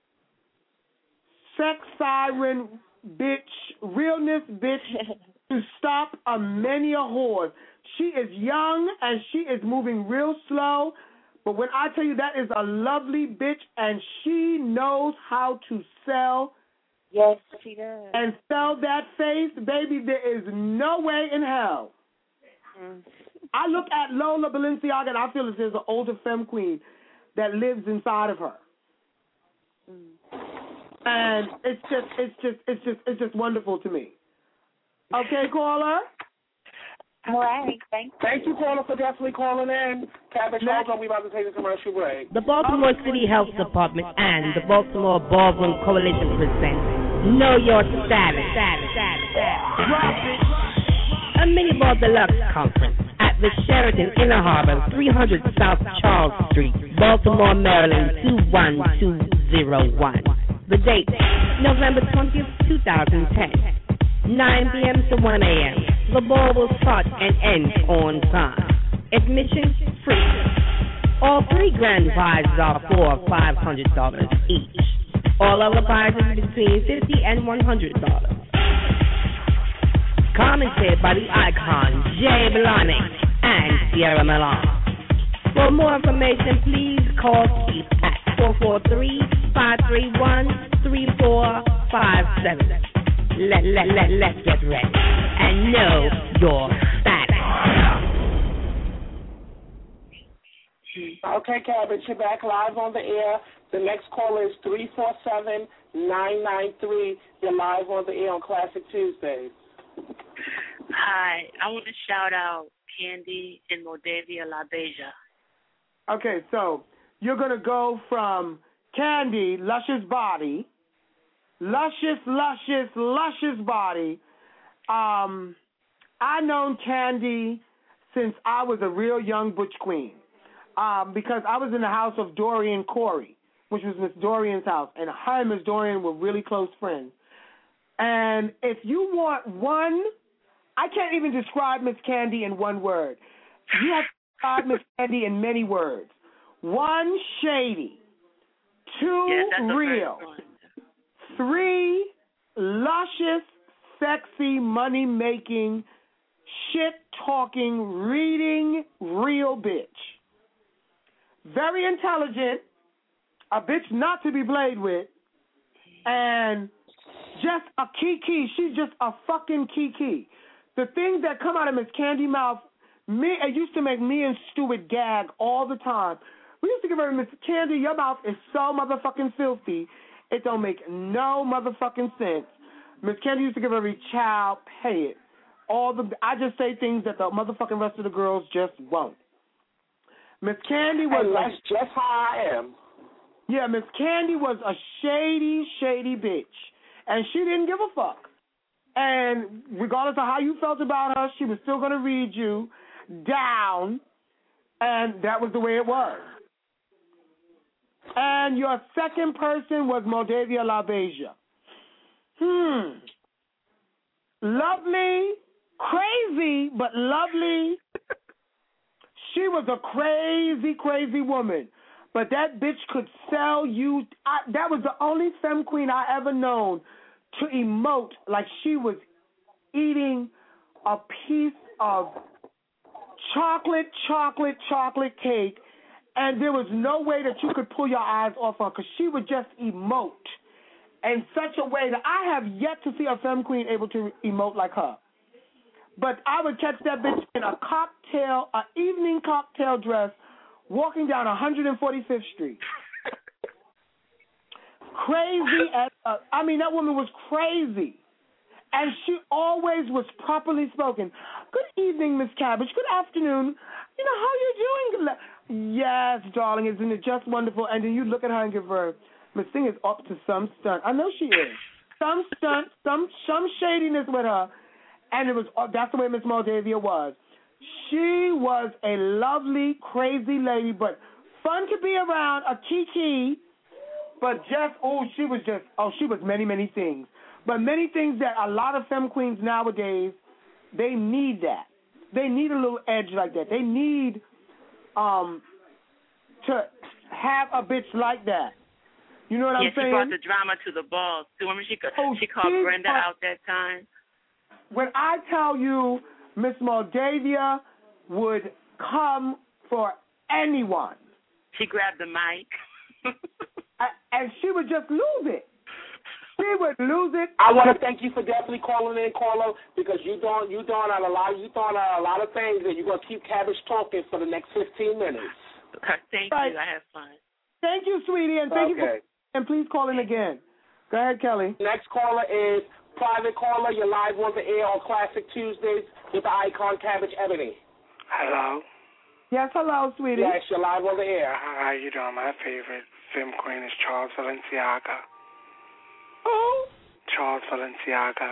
sex siren bitch, realness bitch to stop a many a whore. She is young and she is moving real slow, but when I tell you that is a lovely bitch and she knows how to sell. Yes, she does. And sell that face, baby, there is no way in hell. Mm. I look at Lola Balenciaga and I feel as there's an older femme queen that lives inside of her. Mm. And it's just it's just it's just it's just wonderful to me. Okay, caller? All right, thank you. Thank you, caller, for definitely calling in. Cabbage Hogan, we about to take a commercial break. The Baltimore City Health Department and the Baltimore Ballroom Coalition present Know Your Status. Status. Status. Status. A mini ball deluxe conference at the Sheraton Inner Harbor, three hundred South Charles Street, Baltimore, Maryland, two one two zero one. The date, November twentieth, two thousand ten, nine p.m. to one a.m. The ball will start and end on time. Admission free. All three grand prizes are for five hundred dollars each. All other prizes between fifty dollars and one hundred dollars. Commented by the icon Jay Bellani and Sierra Milan. For more information, please call Keith at four four three, five three one, three four five seven. Let, let, let, let's get ready and know your status. Okay, Cabbage, you're back live on the air. The next caller is three four seven, nine nine three. You're live on the air on Classic Tuesdays. Hi, I want to shout out Candy and Moldavia La Beja. Okay, so you're going to go from Candy, Luscious Body, Luscious, Luscious, Luscious Body. Um, I known Candy since I was a real young butch queen, um, because I was in the house of Dorian Corey, which was Miss Dorian's house, and her and Miss Dorian were really close friends. And if you want one, I can't even describe Miss Candy in one word. You have to describe Miss Candy in many words. One, shady. Two, yes, real. Three, luscious, sexy, money-making, shit-talking, reading, real bitch. Very intelligent, a bitch not to be played with, and just a kiki. She's just a fucking kiki. The things that come out of Miss Candy mouth, me, it used to make me and Stuart gag all the time. We used to give her, Miss Candy, your mouth is so motherfucking filthy, it don't make no motherfucking sense. Miss Candy used to give every child, pay it. All the I just say things that the motherfucking rest of the girls just won't. Miss Candy was and like, that's just how I am. Yeah, Miss Candy was a shady, shady bitch, and she didn't give a fuck. And regardless of how you felt about her, she was still going to read you down, and that was the way it was. And your second person was Moldavia La Beja. Hmm. Lovely, crazy, but lovely. She was a crazy, crazy woman. But that bitch could sell you. I, that was the only femme queen I ever known to emote like she was eating a piece of chocolate, chocolate, chocolate cake, and there was no way that you could pull your eyes off her because she would just emote in such a way that I have yet to see a femme queen able to emote like her. But I would catch that bitch in a cocktail, an evening cocktail dress, walking down one hundred forty-fifth Street. Crazy as, uh, I mean, that woman was crazy. And she always was properly spoken. Good evening, Miss Cabbage. Good afternoon. You know, how you doing? Yes, darling, isn't it just wonderful? And then you look at her and give her, Miss Thing is up to some stunt. I know she is. Some stunt, some some shadiness with her. And it was that's the way Miss Moldavia was. She was a lovely, crazy lady, but fun to be around, a kiki, but just, oh, she was just, oh, she was many, many things. But many things that a lot of femme queens nowadays, they need that. They need a little edge like that. They need um to have a bitch like that. You know what yeah, I'm saying? Yeah, she brought the drama to the balls. Do you remember she, oh, she called she, Brenda uh, out that time? When I tell you Miss Moldavia would come for anyone. She grabbed the mic. And she would just lose it. She would lose it. I want to thank you for definitely calling in, Carlo, because you doing you doing a lot you doing a lot of things, and you're gonna keep Cabbage talking for the next fifteen minutes. Thank right. you. I have fun. Thank you, sweetie, and thank okay. you for and please call in again. Go ahead, Kelly. Next caller is private caller. You're live on the air on Classic Tuesdays with the icon Cabbage Ebony. Hello. Yes, hello, sweetie. Yes, you're live on the air. How you doing? My favorite femme queen is Charles Balenciaga. Who? Charles Balenciaga.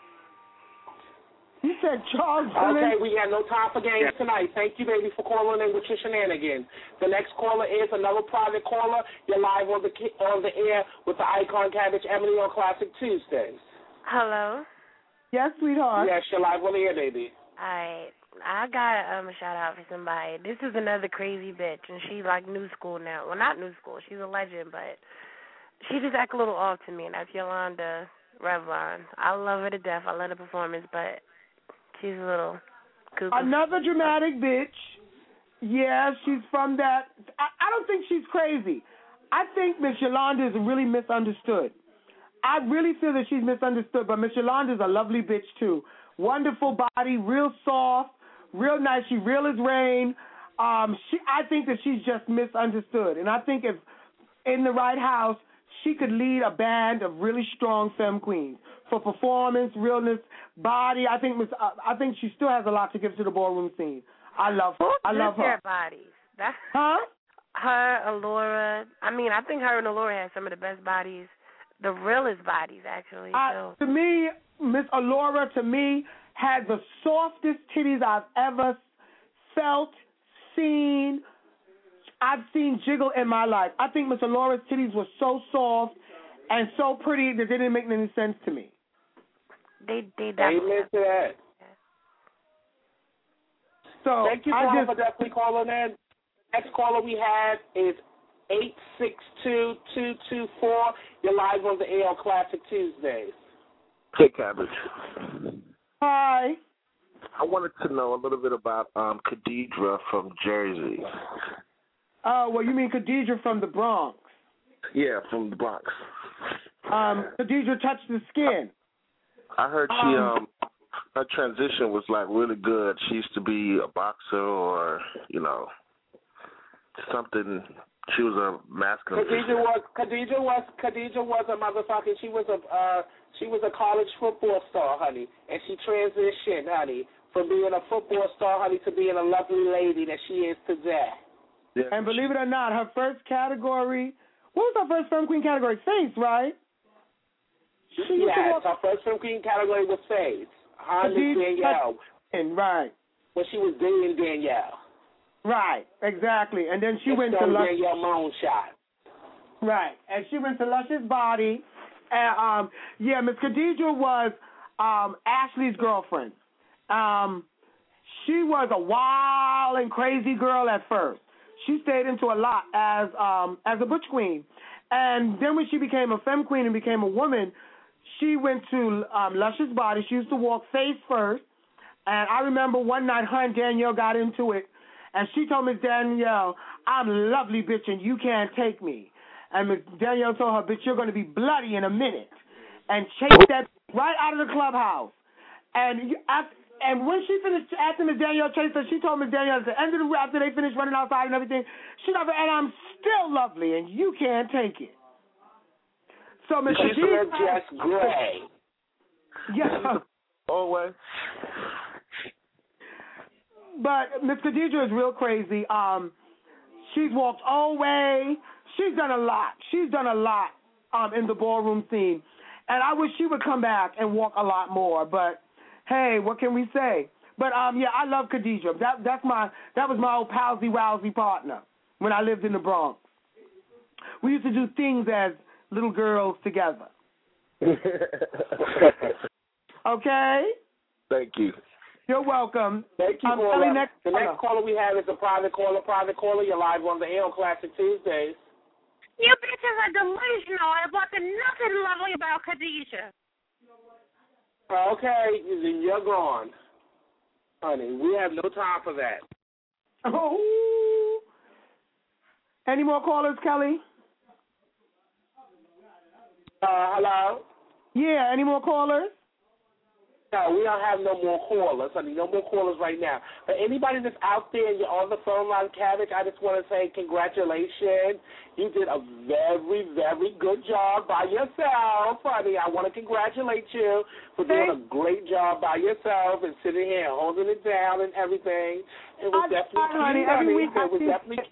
You said Charles Okay, we have no time for games yeah. tonight. Thank you, baby, for calling in with your shenanigans. The next caller is another private caller. You're live on the on the air with the icon Cabbage Ebony on Classic Tuesdays. Hello. Yes, sweetheart. Yes, you're live on the air, baby. All right. I got um, a shout out for somebody. This is another crazy bitch, and she's like new school now. Well, not new school. She's a legend, but she just act a little off to me, and that's Yolanda Revlon. I love her to death. I love her performance, but she's a little cuckoo. Another dramatic bitch. Yeah, she's from that. I, I don't think she's crazy. I think Miss Yolanda is really misunderstood. I really feel that she's misunderstood, but Miss Yolanda is a lovely bitch, too. Wonderful body, real soft, real nice. She real as rain. um, she, I think that she's just misunderstood. And I think if in the right house, she could lead a band of really strong femme queens for performance, realness, body. I think Miss, uh, I think she still has a lot to give to the ballroom scene. I love her. I love her. Their bodies. That's huh? Her, Alora. I mean, I think her and Alora have some of the best bodies, the realest bodies, actually. Uh, so. To me, Miss Alora, to me, had the softest titties I've ever felt, seen. I've seen jiggle in my life. I think Miss Alora's titties were so soft and so pretty that they didn't make any sense to me. They they definitely. Amen to that. So thank you, I caller, just, for definitely calling in. Next caller we have is eight six two, two two four. You're live on the A L Classic Tuesdays. Hey, Cabbage. Hi. I wanted to know a little bit about um, Khadijah from Jersey. Oh, well, you mean Khadijah from the Bronx? Yeah, from the Bronx. Um, Khadijah touched the skin. I heard she um her transition was like really good. She used to be a boxer or you know something. She was a masculine. Khadijah was Khadijah was Khadijah was a motherfucker. She was a uh, she was a college football star, honey, and she transitioned, honey, from being a football star, honey, to being a lovely lady that she is today. Yeah. And believe it or not, her first category, what was her first femme queen category? Face, right? She used to Yes, walk- her first femme queen category was Faith. Her and Miss Danielle. And right. When she was dating Danielle. Right, exactly. And then she It's went to some Lush. Danielle Moonshot. Right, and she went to Lush's Body. And um, yeah, Miss Khadijah was um Ashley's girlfriend. Um, she was a wild and crazy girl at first. She stayed into a lot as um as a butch queen, and then when she became a femme queen and became a woman, she went to um, Lush's Body. She used to walk face first, and I remember one night her and Danielle got into it, and she told Miss Danielle, "I'm lovely, bitch, and you can't take me." And Miss Danielle told her, "Bitch, you're going to be bloody in a minute," and chased that right out of the clubhouse. And you, after, and when she finished, after Miss Danielle chased her, she told Miss Danielle at the end of the after they finished running outside and everything, she told her, "And I'm still lovely, and you can't take it." So Miss She's Khadijah, just gray. yeah. Always. But Miss Khadijah is real crazy. Um, she's walked all way. She's done a lot. She's done a lot um, in the ballroom scene. And I wish she would come back and walk a lot more. But, hey, what can we say? But, um, yeah, I love Khadijah. That, that's my, that was my old palsy-wowsy partner when I lived in the Bronx. We used to do things as little girls together. Okay? Thank you. You're welcome. Thank you, um, caller. next The caller. next caller we have is a private caller. Private caller, you're live on the A L Classic Tuesdays. You bitches are delusional about the nothing lovely about Khadijah. Okay, then you're gone. Honey, we have no time for that. Oh. Any more callers, Kelly? Uh, hello? Yeah, any more callers? No, we don't have no more callers, honey. No more callers right now. But anybody that's out there and you're on the phone line, Cabbage, I just want to say congratulations. You did a very, very good job by yourself, honey. I want to congratulate you for doing a great job by yourself and sitting here and holding it down and everything. It was I, definitely I, honey, cute, every honey. week I It was see- definitely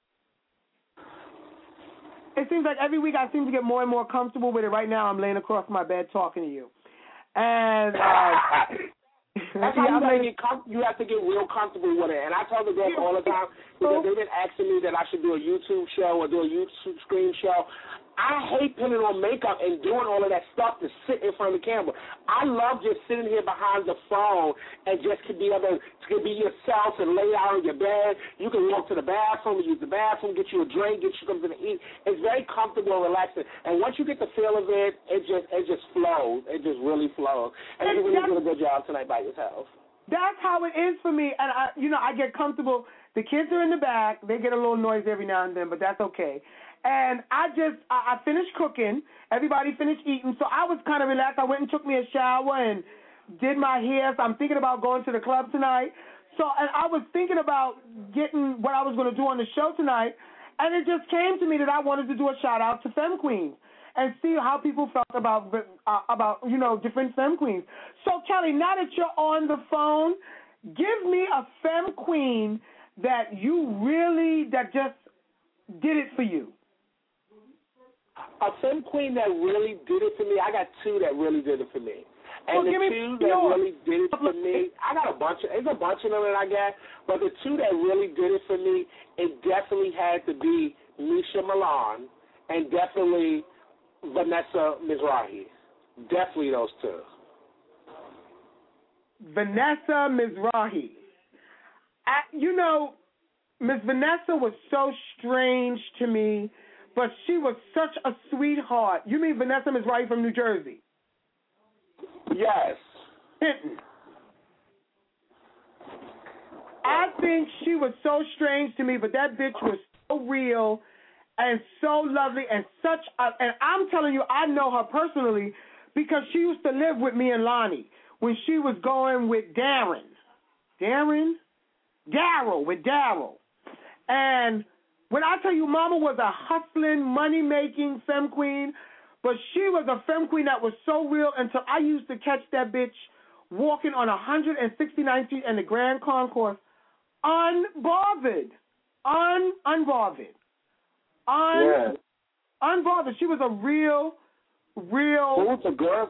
It seems like every week I seem to get more and more comfortable with it. Right now I'm laying across my bed talking to you. And uh, That's how you, gotta get com- you have to get real comfortable with it. And I tell the girls all the time, because they've been asking me that I should do a YouTube show or do a YouTube screen show. I hate putting on makeup and doing all of that stuff to sit in front of the camera. I love just sitting here behind the phone and just to be able to be yourself and lay out on your bed. You can walk to the bathroom, use the bathroom, get you a drink, get you something to eat. It's very comfortable and relaxing. And once you get the feel of it, it just it just flows. It just really flows. And you really did a good job tonight by yourself. That's how it is for me. And, I, you know, I get comfortable. The kids are in the back. They get a little noise every now and then, but that's okay. And I just, I, I finished cooking. Everybody finished eating. So I was kind of relaxed. I went and took me a shower and did my hair. So I'm thinking about going to the club tonight. So, and I was thinking about getting what I was going to do on the show tonight, and it just came to me that I wanted to do a shout out to Femme Queens and see how people felt about uh, about you know different Femme Queens. So, Kelly, now that you're on the phone, give me a Femme Queen that you really that just did it for you. A Femme Queen that really did it for me, I got two that really did it for me. And well, the give me two that yours. really did it for me, I got a bunch of, there's a bunch of them that I got, but the two that really did it for me, it definitely had to be Misha Milan and definitely Vanessa Mizrahi. Definitely those two. Vanessa Mizrahi. I, you know, Miss Vanessa was so strange to me, but she was such a sweetheart. You mean Vanessa Mizrahi from New Jersey? Yes. Hinton. I think she was so strange to me, but that bitch was so real and so lovely and such a, and I'm telling you, I know her personally because she used to live with me and Lonnie when she was going with Darren. Darren? Daryl, with Daryl. And when I tell you Mama was a hustling, money-making femme queen, but she was a femme queen that was so real until I used to catch that bitch walking on one hundred sixty-ninth Street and the Grand Concourse unbothered. Un, unbothered. Un, yeah. Unbothered. She was a real, real... Who was the girls?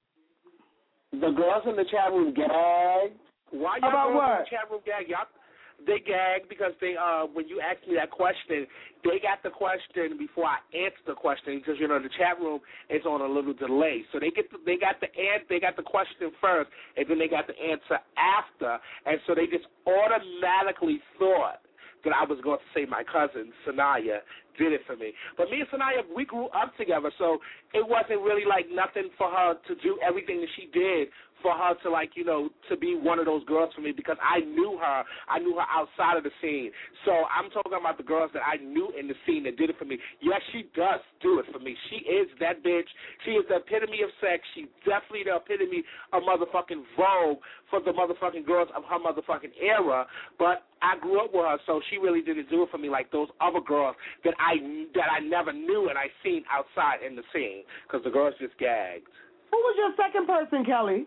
The girls in the chat room gagged. Why y'all About girls what? in the chat room gag? Y'all, they gagged because they, uh, when you asked me that question, they got the question before I answered the question because you know the chat room is on a little delay, so they get the, they got the an, they got the question first, and then they got the answer after, and so they just automatically thought that I was going to say my cousin Sanaya did it for me. But me and Sanaya, we grew up together, so it wasn't really like nothing for her to do everything that she did for her to, like, you know, to be one of those girls for me because I knew her. I knew her outside of the scene. So I'm talking about the girls that I knew in the scene that did it for me. Yes, she does do it for me. She is that bitch. She is the epitome of sex. She's definitely the epitome of motherfucking Vogue for the motherfucking girls of her motherfucking era. But I grew up with her, so she really didn't do it for me like those other girls that I that I never knew and I seen outside in the scene because the girls just gagged. Who was your second person, Kelly?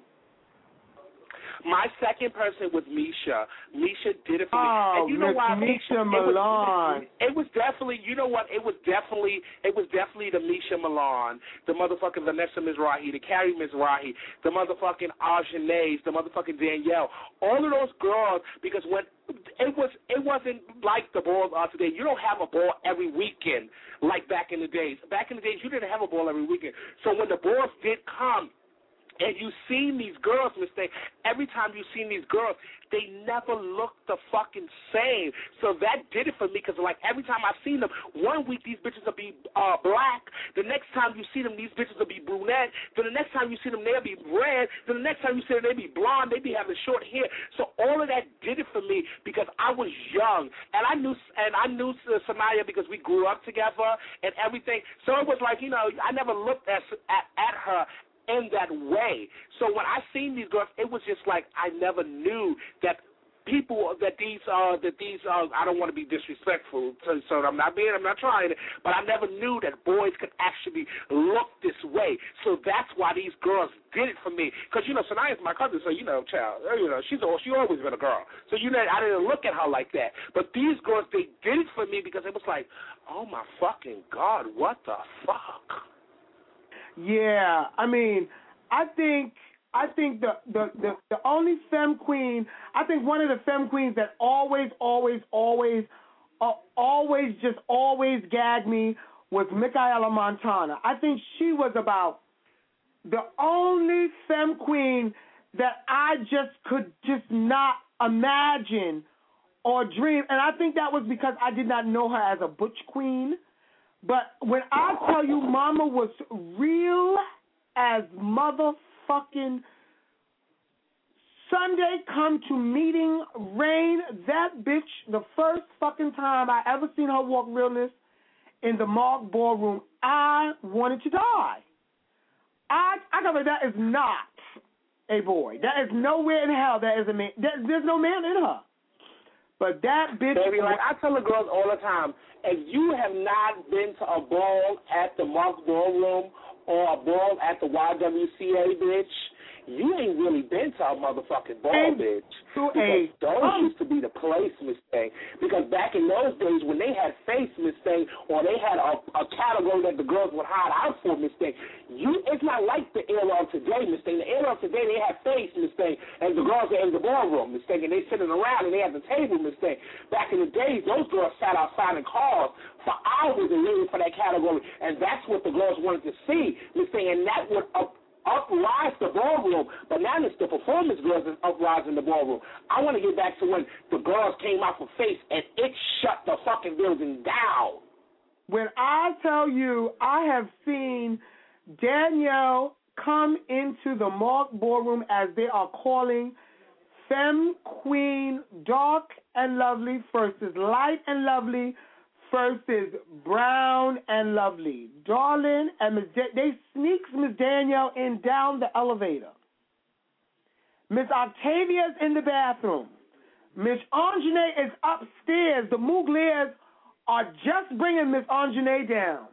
My second person was Misha. Misha did it for me. Oh, and you know Miss why? Misha it, Milan. It was, it was definitely, you know what? It was definitely, it was definitely the Misha Milan, the motherfucking Vanessa Mizrahi, the Carrie Mizrahi, the motherfucking Arjanaes, the motherfucking Danielle. All of those girls, because when it was, it wasn't like the balls are today. You don't have a ball every weekend like back in the days. Back in the days, you didn't have a ball every weekend. So when the balls did come, and you seen these girls, mistake. Every time you seen these girls, they never looked the fucking same. So that did it for me because, like, every time I seen them, one week these bitches will be uh, black. The next time you see them, these bitches will be brunette. Then the next time you see them, they'll be red. Then the next time you see them, they'll be blonde. They be having short hair. So all of that did it for me because I was young and I knew and I knew Sanaya because we grew up together and everything. So it was like, you know, I never looked at at, at her in that way. So when I seen these girls, it was just like I never knew that people that these uh that these uh I don't want to be disrespectful, so, so I'm not being I'm not trying to, but I never knew that boys could actually look this way. So that's why these girls did it for me. Because you know Sanaya's my cousin, so you know, child, you know she's a, she always been a girl. So you know I didn't look at her like that. But these girls, they did it for me because it was like, oh my fucking God, what the fuck. Yeah, I mean, I think I think the, the, the, the only femme queen, I think one of the femme queens that always, always, always, uh, always, just always gagged me was Michaela Montana. I think she was about the only femme queen that I just could just not imagine or dream, and I think that was because I did not know her as a butch queen. But when I tell you Mama was real as motherfucking Sunday come to meeting rain, that bitch, the first fucking time I ever seen her walk realness in the Mark Ballroom, I wanted to die. I I got like, that is not a boy. That is nowhere in hell that is a man. That, there's no man in her. But that bitch. Baby, like I tell the girls all the time, if you have not been to a ball at the Mark Ballroom or a ball at the Y W C A, bitch, you ain't really been to a motherfucking ball, and bitch. Because those um, used to be the place, Miss Thing. Because back in those days when they had face, Miss Thing, or they had a, a category that the girls would hide out for, Miss Thing, you, it's not like the era of today, Miss Thing. The era of today, they have face, Miss Thing, and the girls are in the ballroom, Miss Thing, and they sitting around and they have the table, Miss Thing. Back in the days, those girls sat outside in cars for hours and waited for that category, and that's what the girls wanted to see, Miss Thing, and that would up. uprise the ballroom, but now it's the performance girls that uprise in the ballroom. I want to get back to when the girls came out for face and it shut the fucking building down. When I tell you, I have seen Danielle come into the Mark Ballroom as they are calling Femme Queen Dark and Lovely versus Light and Lovely versus Brown and Lovely. Darling and Miss Da- they sneaks Miss Danielle in down the elevator. Miss Octavia's in the bathroom. Miss Anjanae is upstairs. The Muglears are just bringing Miss Anjanae down.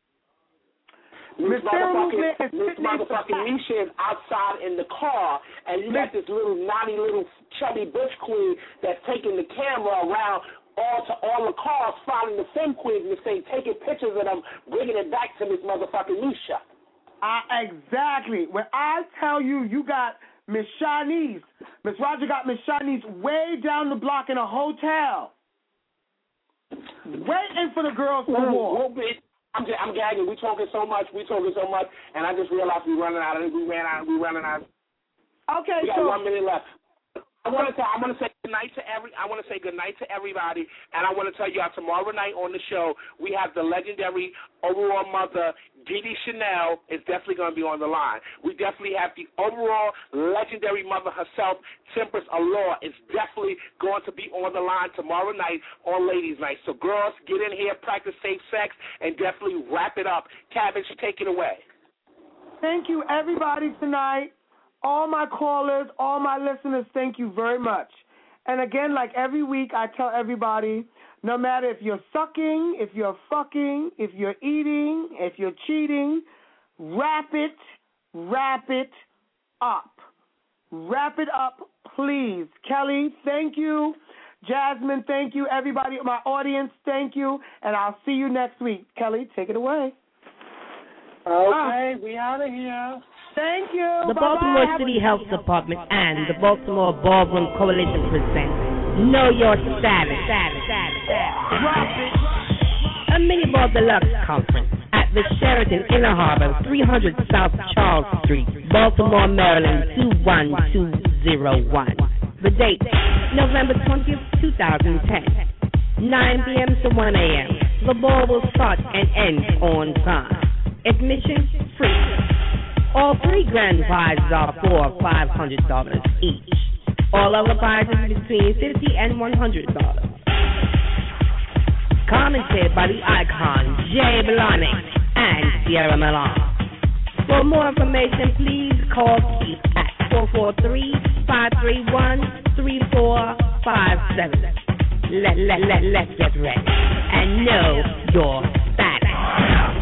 Miss motherfucking, Miss motherfucking Nisha is outside in the car, and you got this little naughty little chubby butch queen that's taking the camera around all to all the cars, following the Femme Queens, and saying, taking pictures of them, bringing it back to Miss motherfucking Nisha. Uh, exactly. When I tell you, you got Miss Shanice, Miss Roger got Miss Shanice way down the block in a hotel, waiting for the girls to walk. I'm, just, I'm gagging. We talking so much. We talking so much, and I just realized we running out. Of, we ran out. We running out. Okay, we got so one minute left. I want to. I want to say good night to every. I want to say good night to everybody, and I want to tell you all tomorrow night on the show we have the legendary overall mother Didi Chanel is definitely going to be on the line. We definitely have the overall legendary mother herself, Temperance Allure, is definitely going to be on the line tomorrow night on Ladies' Night. So girls, get in here, practice safe sex, and definitely wrap it up. Cabbage, take it away. Thank you, everybody, tonight. All my callers, all my listeners, thank you very much. And again, like every week, I tell everybody, no matter if you're sucking, if you're fucking, if you're eating, if you're cheating, wrap it, wrap it up. Wrap it up, please. Kelly, thank you. Jasmine, thank you. Everybody, my audience, thank you. And I'll see you next week. Kelly, take it away. Okay, we out of here. Thank you. The Baltimore City Health Department and the Baltimore Ballroom Coalition present Know Your Status. A mini ball deluxe conference at the Sheraton Inner Harbor, three hundred South Charles Street, Baltimore, Maryland, two one two zero one. The date, November twentieth, two thousand ten, nine p.m. to one a.m. The ball will start and end on time. Admission free. All three grand prizes are for five hundred dollars each. All other prizes between fifty dollars and one hundred dollars. Commented by the icon Jay Bellani and Sierra Milan. For more information, please call Keith at four four three, five three one, three four five seven. Let, let, let, let's get ready and know your status.